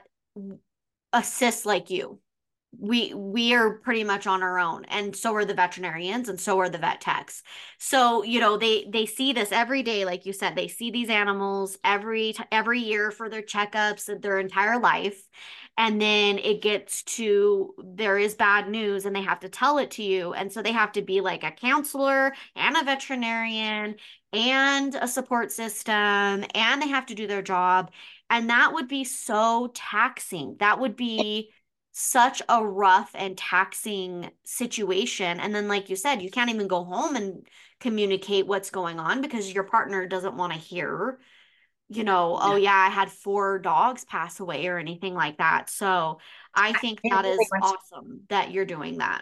Speaker 1: assists like you. We we are pretty much on our own, and so are the veterinarians and so are the vet techs. So, you know, they they see this every day, like you said, they see these animals every every year for their checkups their entire life. And then it gets to there is bad news and they have to tell it to you. And so they have to be like a counselor and a veterinarian and a support system, and they have to do their job. And that would be so taxing. That would be such a rough and taxing situation. And then, like you said, you can't even go home and communicate what's going on because your partner doesn't want to hear, you know, oh,
Speaker 2: No,
Speaker 1: yeah, I had four dogs pass away or anything like that. So I think
Speaker 2: it
Speaker 1: that
Speaker 2: really
Speaker 1: is
Speaker 2: was.
Speaker 1: awesome that you're doing that.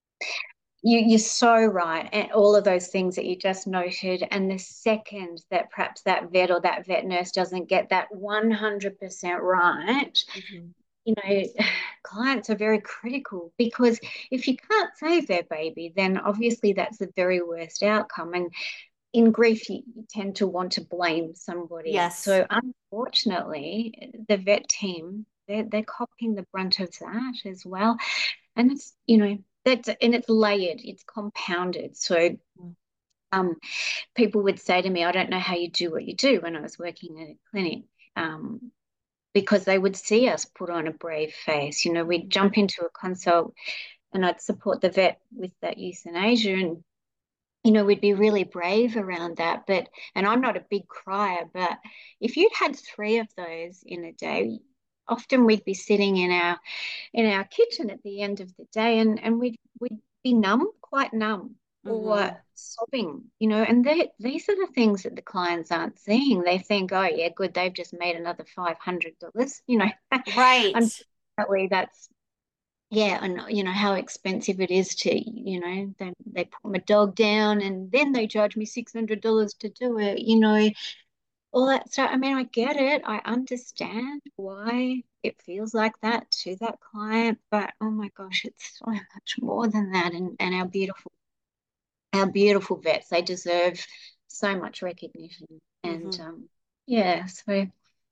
Speaker 2: You, you're so right. And all of those things that you just noted. And the second that perhaps that vet or that vet nurse doesn't get that one hundred percent right,
Speaker 1: Mhm.
Speaker 2: you know, clients are very critical because if you can't save their baby, then obviously that's the very worst outcome. And in grief, you, you tend to want to blame somebody.
Speaker 1: Yes.
Speaker 2: So unfortunately, the vet team, they're, they're copying the brunt of that as well. And it's, you know, that's, and it's layered, it's compounded. So um, people would say to me, I don't know how you do what you do when I was working at a clinic. Um, because they would see us put on a brave face. You know, we'd
Speaker 1: Mhm.
Speaker 2: jump into a consult and I'd support the vet with that euthanasia and you know, we'd be really brave around that. But, and I'm not a big crier, but if you'd had three of those in a day, often we'd be sitting in our in our kitchen at the end of the day and, and we'd we'd be numb, quite numb, or
Speaker 1: Mhm.
Speaker 2: sobbing, you know, and they these are the things that the clients aren't seeing. They think, oh yeah, good, they've just made another five hundred dollars, you know.
Speaker 1: Right.
Speaker 2: Unfortunately, that's yeah, and you know how expensive it is to, you know, they they put my dog down and then they charge me six hundred dollars to do it, you know, all that stuff. I mean, I get it. I understand why it feels like that to that client, but oh my gosh, it's so much more than that. And and our beautiful, our beautiful vets, they deserve so much recognition. And
Speaker 1: Mhm.
Speaker 2: um, yeah, so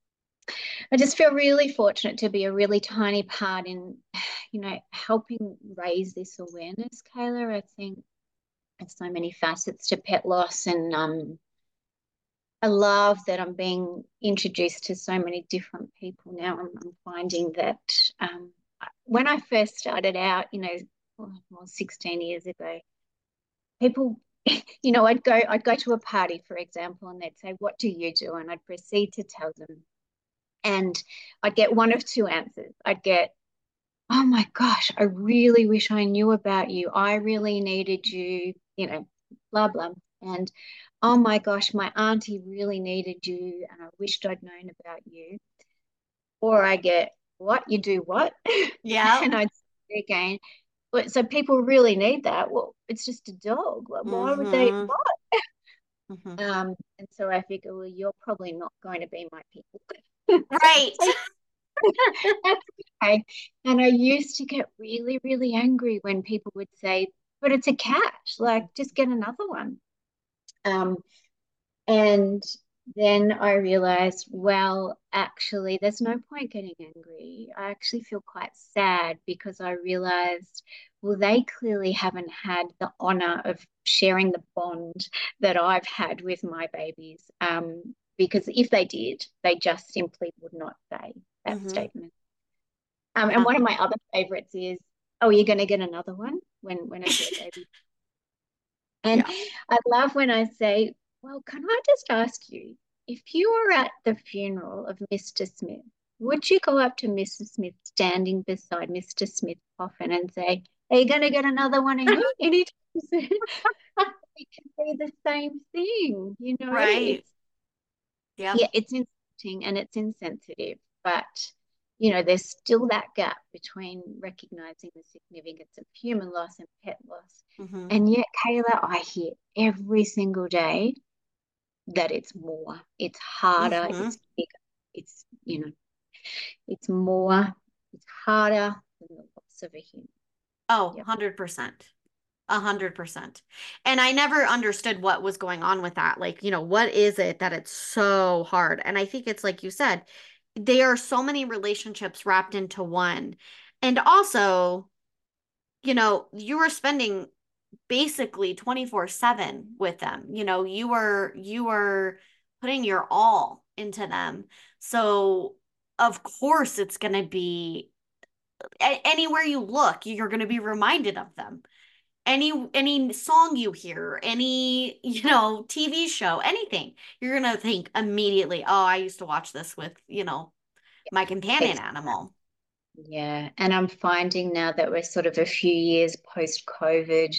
Speaker 2: I just feel really fortunate to be a really tiny part in, you know, helping raise this awareness, Kayla. I think there's so many facets to pet loss, and um, I love that I'm being introduced to so many different people now. I'm, I'm finding that um, when I first started out, you know, well, sixteen years ago, people, you know, I'd go, I'd go to a party, for example, and they'd say, "What do you do?" And I'd proceed to tell them, and I'd get one of two answers. I'd get, oh my gosh, I really wish I knew about you. I really needed you, you know, blah, blah. And oh my gosh, my auntie really needed you and I wished I'd known about you. Or I get, what? You do what?
Speaker 1: Yeah.
Speaker 2: And I'd say again, but so people really need that. Well, it's just a dog. Like, why would they?
Speaker 1: Mhm. Mhm.
Speaker 2: Um, and so I figure, well, you're probably not going to be my people.
Speaker 1: Right.
Speaker 2: So that's okay. And I used to get really, really angry when people would say, but it's a cat, like just get another one. Um, and then I realized, well, actually, there's no point getting angry. I actually feel quite sad because I realized, well, they clearly haven't had the honor of sharing the bond that I've had with my babies. Um, because if they did, they just simply would not say that
Speaker 1: Mm-hmm.
Speaker 2: statement. Um, and
Speaker 1: Yeah.
Speaker 2: one of my other favorites is, "Oh, you're going to get another one," when when a fur baby. And
Speaker 1: Yeah.
Speaker 2: I love when I say, "Well, can I just ask you, if you were at the funeral of Mister Smith, would you go up to Missus Smith standing beside Mister Smith's coffin and say, 'Are you going to get another one of him anytime soon?'" It can be the same thing, you know.
Speaker 1: Right.
Speaker 2: It's
Speaker 1: Yep.
Speaker 2: yeah, it's insulting and it's insensitive, but you know, there's still that gap between recognizing the significance of human loss and pet loss.
Speaker 1: Mm-hmm.
Speaker 2: And yet, Kayla, I hear every single day that it's more, it's harder,
Speaker 1: Mm-hmm.
Speaker 2: it's bigger, it's, you know, it's more, it's harder than the loss of a human.
Speaker 1: Oh,
Speaker 2: Yep.
Speaker 1: one hundred percent. A hundred percent. And I never understood what was going on with that. Like, you know, what is it that it's so hard? And I think it's like you said, there are so many relationships wrapped into one. And also, you know, you were spending basically twenty-four seven with them. You know, you were you were putting your all into them. So, of course it's going to be a- anywhere you look, you're going to be reminded of them. Any any song you hear, any, you know, T V show, anything, you're gonna think immediately, oh, I used to watch this with, you know, my companion
Speaker 2: It's,
Speaker 1: animal.
Speaker 2: yeah. And I'm finding now that we're sort of a few years post COVID.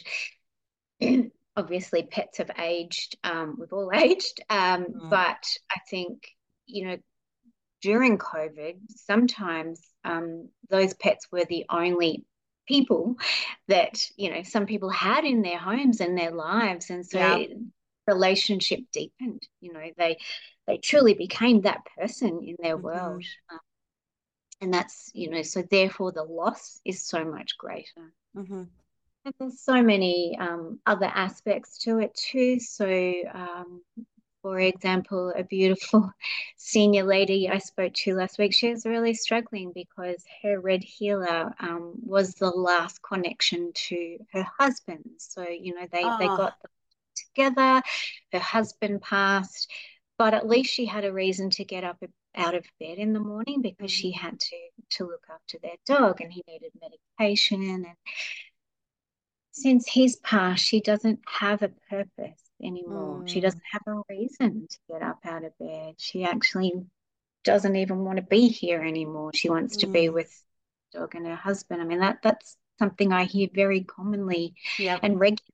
Speaker 2: Obviously, pets have aged. Um, we've all aged. Um,
Speaker 1: Mm.
Speaker 2: but I think, you know, during COVID, sometimes um, those pets were the only people that, you know, some people had in their homes and their lives. And
Speaker 1: Yeah.
Speaker 2: so relationship deepened, you know, they they truly became that person in their world.
Speaker 1: Hmm.
Speaker 2: Um, and that's, you know, so therefore the loss is so much greater.
Speaker 1: Hmm.
Speaker 2: And there's so many um, other aspects to it too. So, um, for example, a beautiful senior lady I spoke to last week, she was really struggling because her red healer um, was the last connection to her husband. So, you know, they, they
Speaker 1: Oh.
Speaker 2: got together, her husband passed, but at least she had a reason to get up out of bed in the morning because she
Speaker 1: Hmm.
Speaker 2: had to to look after their dog and he needed medication. And since he's passed, she doesn't have a purpose anymore. She
Speaker 1: Mm.
Speaker 2: doesn't have a reason to get up out of bed. She actually doesn't even want to be here anymore. She wants to be
Speaker 1: Mm.
Speaker 2: with the dog and her husband. I mean, that that's something I hear very commonly
Speaker 1: Yep.
Speaker 2: and regularly.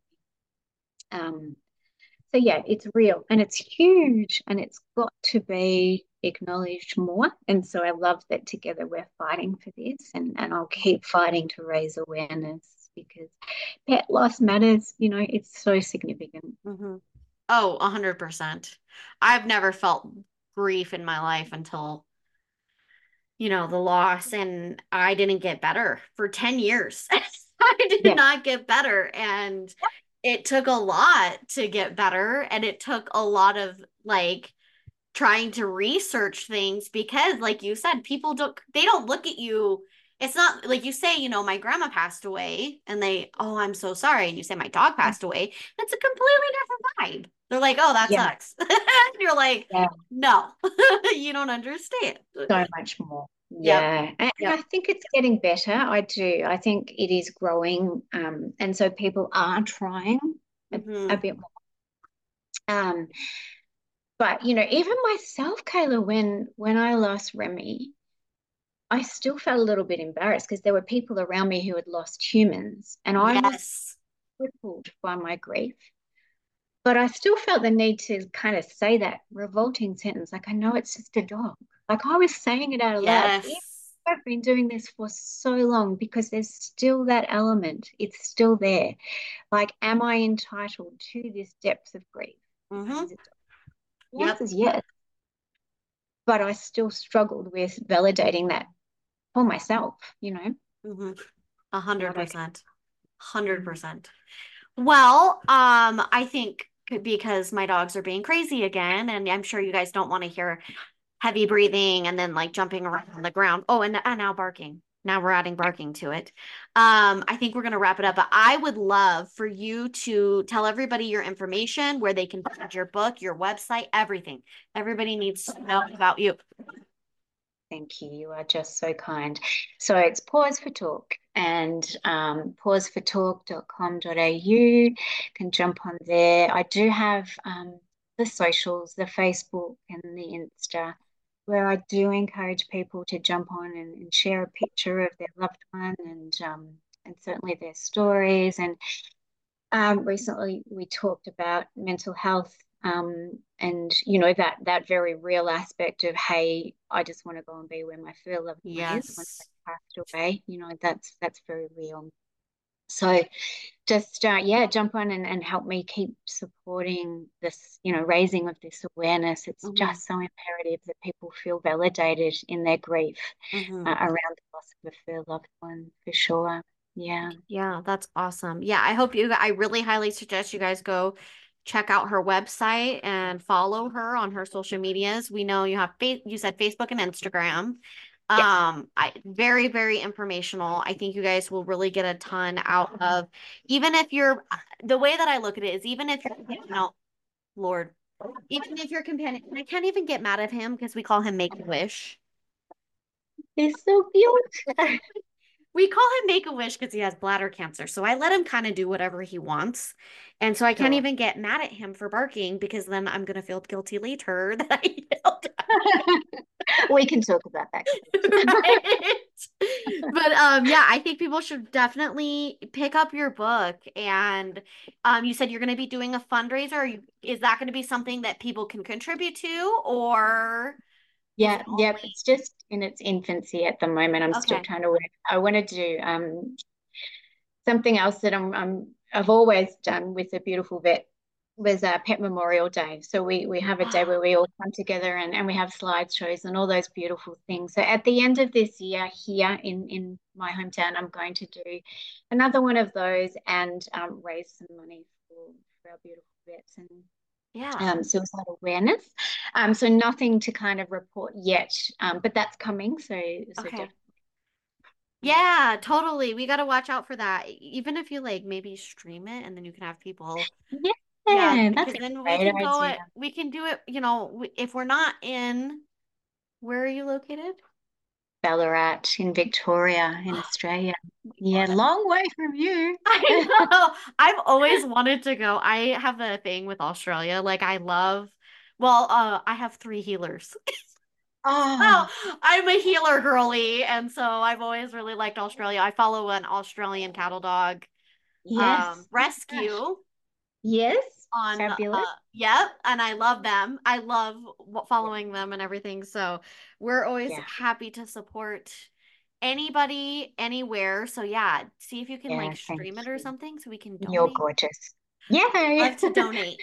Speaker 2: Um, so yeah, it's real and it's huge and it's got to be acknowledged more. And so I love that together we're fighting for this and, and I'll keep fighting to raise awareness because pet loss matters, you know, it's so significant.
Speaker 1: Hmm. Oh, one hundred percent. I've never felt grief in my life until, you know, the loss, and I didn't get better for ten years. I did
Speaker 2: Yeah,
Speaker 1: not get better, and it took a lot to get better, and it took a lot of like trying to research things because like you said, people don't they don't look at you. It's not like you say, you know, my grandma passed away and they, oh, I'm so sorry. And you say my dog passed away. That's a completely different vibe. They're like, oh, that
Speaker 2: yeah,
Speaker 1: sucks. And you're like,
Speaker 2: yeah,
Speaker 1: no, you don't understand.
Speaker 2: so much more.
Speaker 1: Yep.
Speaker 2: Yeah, and, and
Speaker 1: Yep.
Speaker 2: I think it's getting better. I do. I think it is growing, um, and so people are trying a, a
Speaker 1: Hmm.
Speaker 2: bit more. Um, but you know, even myself, Kayla, when when I lost Remy, I still felt a little bit embarrassed because there were people around me who had lost humans, and I was
Speaker 1: Yes.
Speaker 2: crippled by my grief. But I still felt the need to kind of say that revolting sentence, like, I know it's just a dog. Like I was saying it out loud. Even
Speaker 1: Yes.
Speaker 2: though I've been doing this for so long because there's still that element. It's still there. Like, am I entitled to this depth of grief because
Speaker 1: Hmm.
Speaker 2: it's the answer
Speaker 1: Yep.
Speaker 2: is yes. But I still struggled with validating that for myself, you know,
Speaker 1: Hmm. A hundred
Speaker 2: not okay.
Speaker 1: percent. Hundred
Speaker 2: Mm.
Speaker 1: percent. Well, um, I think because my dogs are being crazy again, and I'm sure you guys don't want to hear heavy breathing and then like jumping around on the ground. Oh, and, and now barking. Now we're adding barking to it. Um, I think we're going to wrap it up, but I would love for you to tell everybody your information, where they can find your book, your website, everything. Everybody needs to know about you.
Speaker 2: Thank you. You are just so kind. So it's Pause for Talk and um, pause for talk dot com dot a u. Can jump on there. I do have um, the socials, the Facebook and the Insta, where I do encourage people to jump on and, and share a picture of their loved one and um, and certainly their stories. And um, recently, we talked about mental health, um, and you know that that very real aspect of, hey, I just want to go and be where my fur loved one is once
Speaker 1: Yes.
Speaker 2: they passed away. You know, that's that's very real. So just uh, yeah, jump on and, and help me keep supporting this, you know, raising of this awareness. It's
Speaker 1: Hmm.
Speaker 2: just so imperative that people feel validated in their grief uh,
Speaker 1: Hmm.
Speaker 2: around the loss of a fur loved one, for sure. Yeah.
Speaker 1: Yeah, that's awesome. Yeah, I hope you, I really highly suggest you guys go check out her website and follow her on her social medias. We know you have, fa- you said Facebook and Instagram.
Speaker 2: Yes.
Speaker 1: Um, I very, very informational. I think you guys will really get a ton out of, even if you're, the way that I look at it is, even if you're, you know, Lord, even if your companion, I can't even get mad at him because we call him Make-A-Wish.
Speaker 2: He's so cute.
Speaker 1: We call him Make-A-Wish because he has bladder cancer. So I let him kind of do whatever he wants. And so I can't
Speaker 2: Sure.
Speaker 1: even get mad at him for barking because then I'm going to feel guilty later that I yelled
Speaker 2: We can talk about that.
Speaker 1: right? But um yeah, I think people should definitely pick up your book. And um you said you're going to be doing a fundraiser. Are you, is that going to be something that people can contribute to, or is it
Speaker 2: Yeah, yep.
Speaker 1: only
Speaker 2: It's just in its infancy at the moment. I'm still
Speaker 1: okay?
Speaker 2: trying to work. I want to do um something else that I'm, I'm I've always done with a beautiful vet was a pet memorial day. So we we have a day where we all come together and, and we have slideshows and all those beautiful things. So at the end of this year here in in my hometown, I'm going to do another one of those and um, raise some money for, for our beautiful vets and
Speaker 1: Yeah.
Speaker 2: um, suicide awareness. Um, so nothing to kind of report yet, um, but that's coming. So so
Speaker 1: Okay.
Speaker 2: definitely, yeah.
Speaker 1: Yeah, totally. We got to watch out for that. E- Even if you like maybe stream it and then you can have people, yeah,
Speaker 2: Yeah, that's
Speaker 1: because
Speaker 2: a
Speaker 1: then we
Speaker 2: great
Speaker 1: can go
Speaker 2: idea.
Speaker 1: it, we can do it, you know, w- if we're not in, where are you located?
Speaker 2: Ballarat in Victoria, in Australia. Yeah,
Speaker 1: God.
Speaker 2: long way from you.
Speaker 1: I know. I've always wanted to go. I have a thing with Australia. Like I love, well, uh, I have three healers.
Speaker 2: Oh,
Speaker 1: Oh, I'm a healer girly, and so I've always really liked Australia. I follow an Australian cattle dog um
Speaker 2: yes. Oh my gosh.
Speaker 1: rescue
Speaker 2: Yes.
Speaker 1: on
Speaker 2: Fabulous.
Speaker 1: uh yep, and I love them. I love w- following them and everything. So we're always
Speaker 2: Yeah.
Speaker 1: happy to support anybody anywhere. So yeah, see if you can
Speaker 2: Yeah.
Speaker 1: like
Speaker 2: Thank
Speaker 1: stream it or
Speaker 2: you.
Speaker 1: something so we can
Speaker 2: You're
Speaker 1: donate.
Speaker 2: gorgeous. Yay.
Speaker 1: Love to donate.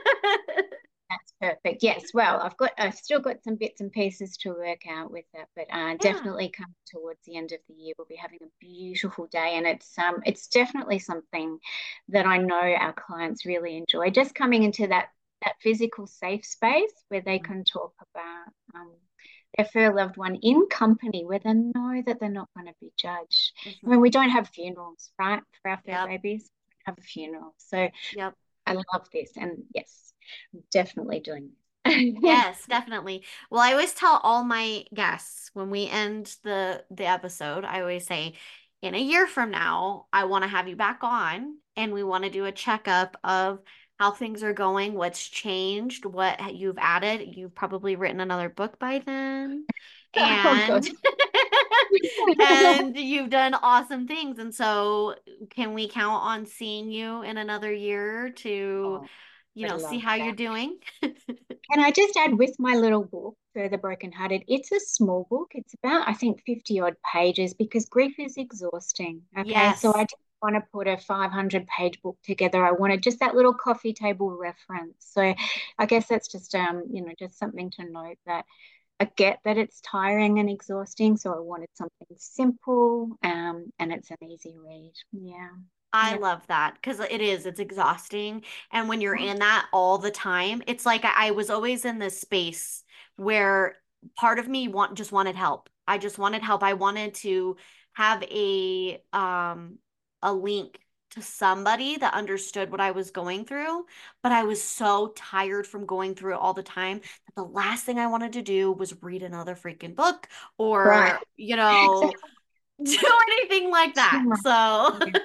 Speaker 2: That's perfect. Yes. Well, I've got, I've still got some bits and pieces to work out with that, but uh,
Speaker 1: Yeah.
Speaker 2: definitely coming towards the end of the year, we'll be having a beautiful day, and it's um, it's definitely something that I know our clients really enjoy. Just coming into that that physical safe space where they can talk about um, their fur loved one in company, where they know that they're not going to be judged. I mean,
Speaker 1: Hmm.
Speaker 2: we don't have funerals, right, for our fur
Speaker 1: Yep.
Speaker 2: babies. We have a funeral, so
Speaker 1: Yep.
Speaker 2: I love this, and yes, I'm definitely doing this.
Speaker 1: Yes, definitely. Well, I always tell all my guests when we end the the episode, I always say, in a year from now, I want to have you back on and we want to do a checkup of how things are going, what's changed, what you've added. You've probably written another book by then.
Speaker 2: Oh
Speaker 1: And
Speaker 2: gosh.
Speaker 1: and you've done awesome things. And so can we count on seeing you in another year to,
Speaker 2: Oh,
Speaker 1: you
Speaker 2: would
Speaker 1: know, see
Speaker 2: love
Speaker 1: how you're
Speaker 2: that.
Speaker 1: doing?
Speaker 2: Can I just add with my little book, Further Brokenhearted, it's a small book. It's about, I think, fifty odd pages because grief is exhausting. Okay. So I
Speaker 1: Yes.
Speaker 2: didn't want to put a five hundred page book together. I wanted just that little coffee table reference. So I guess that's just, um, you know, just something to note that I get that it's tiring and exhausting. So I wanted something simple, um, and it's an easy read. Yeah.
Speaker 1: I
Speaker 2: Yep.
Speaker 1: love that because it is, it's exhausting. And when you're in that all the time, it's like I, I was always in this space where part of me want just wanted help. I just wanted help. I wanted to have a um a link to somebody that understood what I was going through, but I was so tired from going through it all the time that the last thing I wanted to do was read another freaking book
Speaker 2: Right.
Speaker 1: or, you know, do anything like that. So,
Speaker 2: Yeah.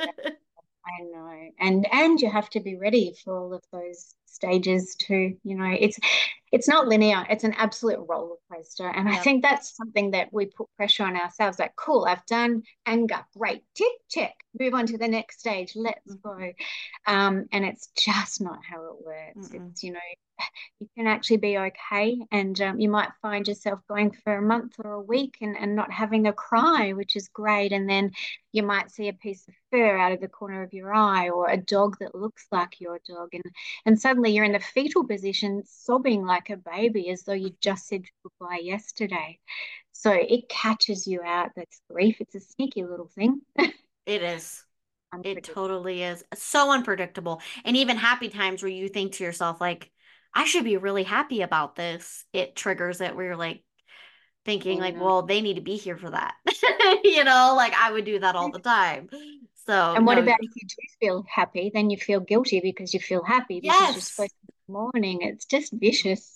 Speaker 2: I know. And and you have to be ready for all of those stages too. You know, it's it's not linear. It's an absolute roller coaster. And I
Speaker 1: yep.
Speaker 2: think that's something that we put pressure on ourselves. Like, cool, I've done anger. Great. Tick, check. Move on to the next stage. Let's
Speaker 1: Mhm.
Speaker 2: go. Um, and it's just not how it works.
Speaker 1: Mm-mm.
Speaker 2: It's, you know, you can actually be okay. And um, you might find yourself going for a month or a week and, and not having a cry, which is great. And then you might see a piece of fur out of the corner of your eye or a dog that looks like your dog. And, and suddenly you're in the fetal position, sobbing like a baby as though you just said goodbye yesterday. So it catches you out. That's grief. It's a sneaky little thing.
Speaker 1: It is. It
Speaker 2: Unpredictable.
Speaker 1: totally is. So unpredictable. And even happy times where you think to yourself, like, I should be really happy about this. It triggers it where you're like thinking,
Speaker 2: I
Speaker 1: like,
Speaker 2: know.
Speaker 1: well, they need to be here for that. You know, like I would do that all the time. So,
Speaker 2: And what
Speaker 1: no,
Speaker 2: about if you do feel happy? Then you feel guilty because you feel happy because you're
Speaker 1: yes,
Speaker 2: supposed to be mourning. It's just vicious.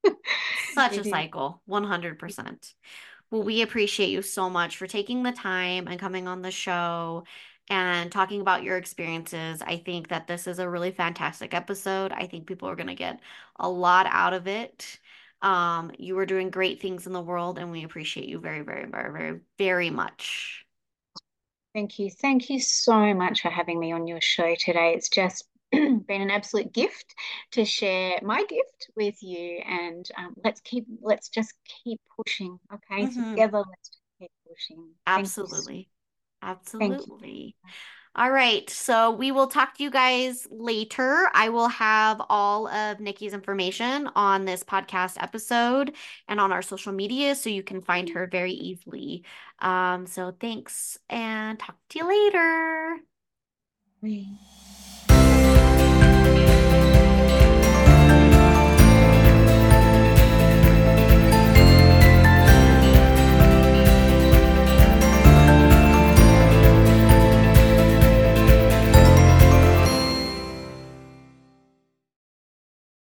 Speaker 1: such a
Speaker 2: It is.
Speaker 1: cycle, one hundred percent. Well, we appreciate you so much for taking the time and coming on the show and talking about your experiences. I think that this is a really fantastic episode. I think people are going to get a lot out of it. Um, you are doing great things in the world, and we appreciate you very, very, very, very, very much.
Speaker 2: Thank you. Thank you so much for having me on your show today. It's just been an absolute gift to share my gift with you. And um, let's keep, let's just keep pushing. Okay.
Speaker 1: Hmm.
Speaker 2: Together, let's just keep pushing. Thank you so
Speaker 1: Absolutely.
Speaker 2: Thank you.
Speaker 1: Absolutely. All right. So we will talk to you guys later. I will have all of Nikki's information on this podcast episode and on our social media so you can find her very easily. Um, so thanks and talk to you later.
Speaker 2: Bye.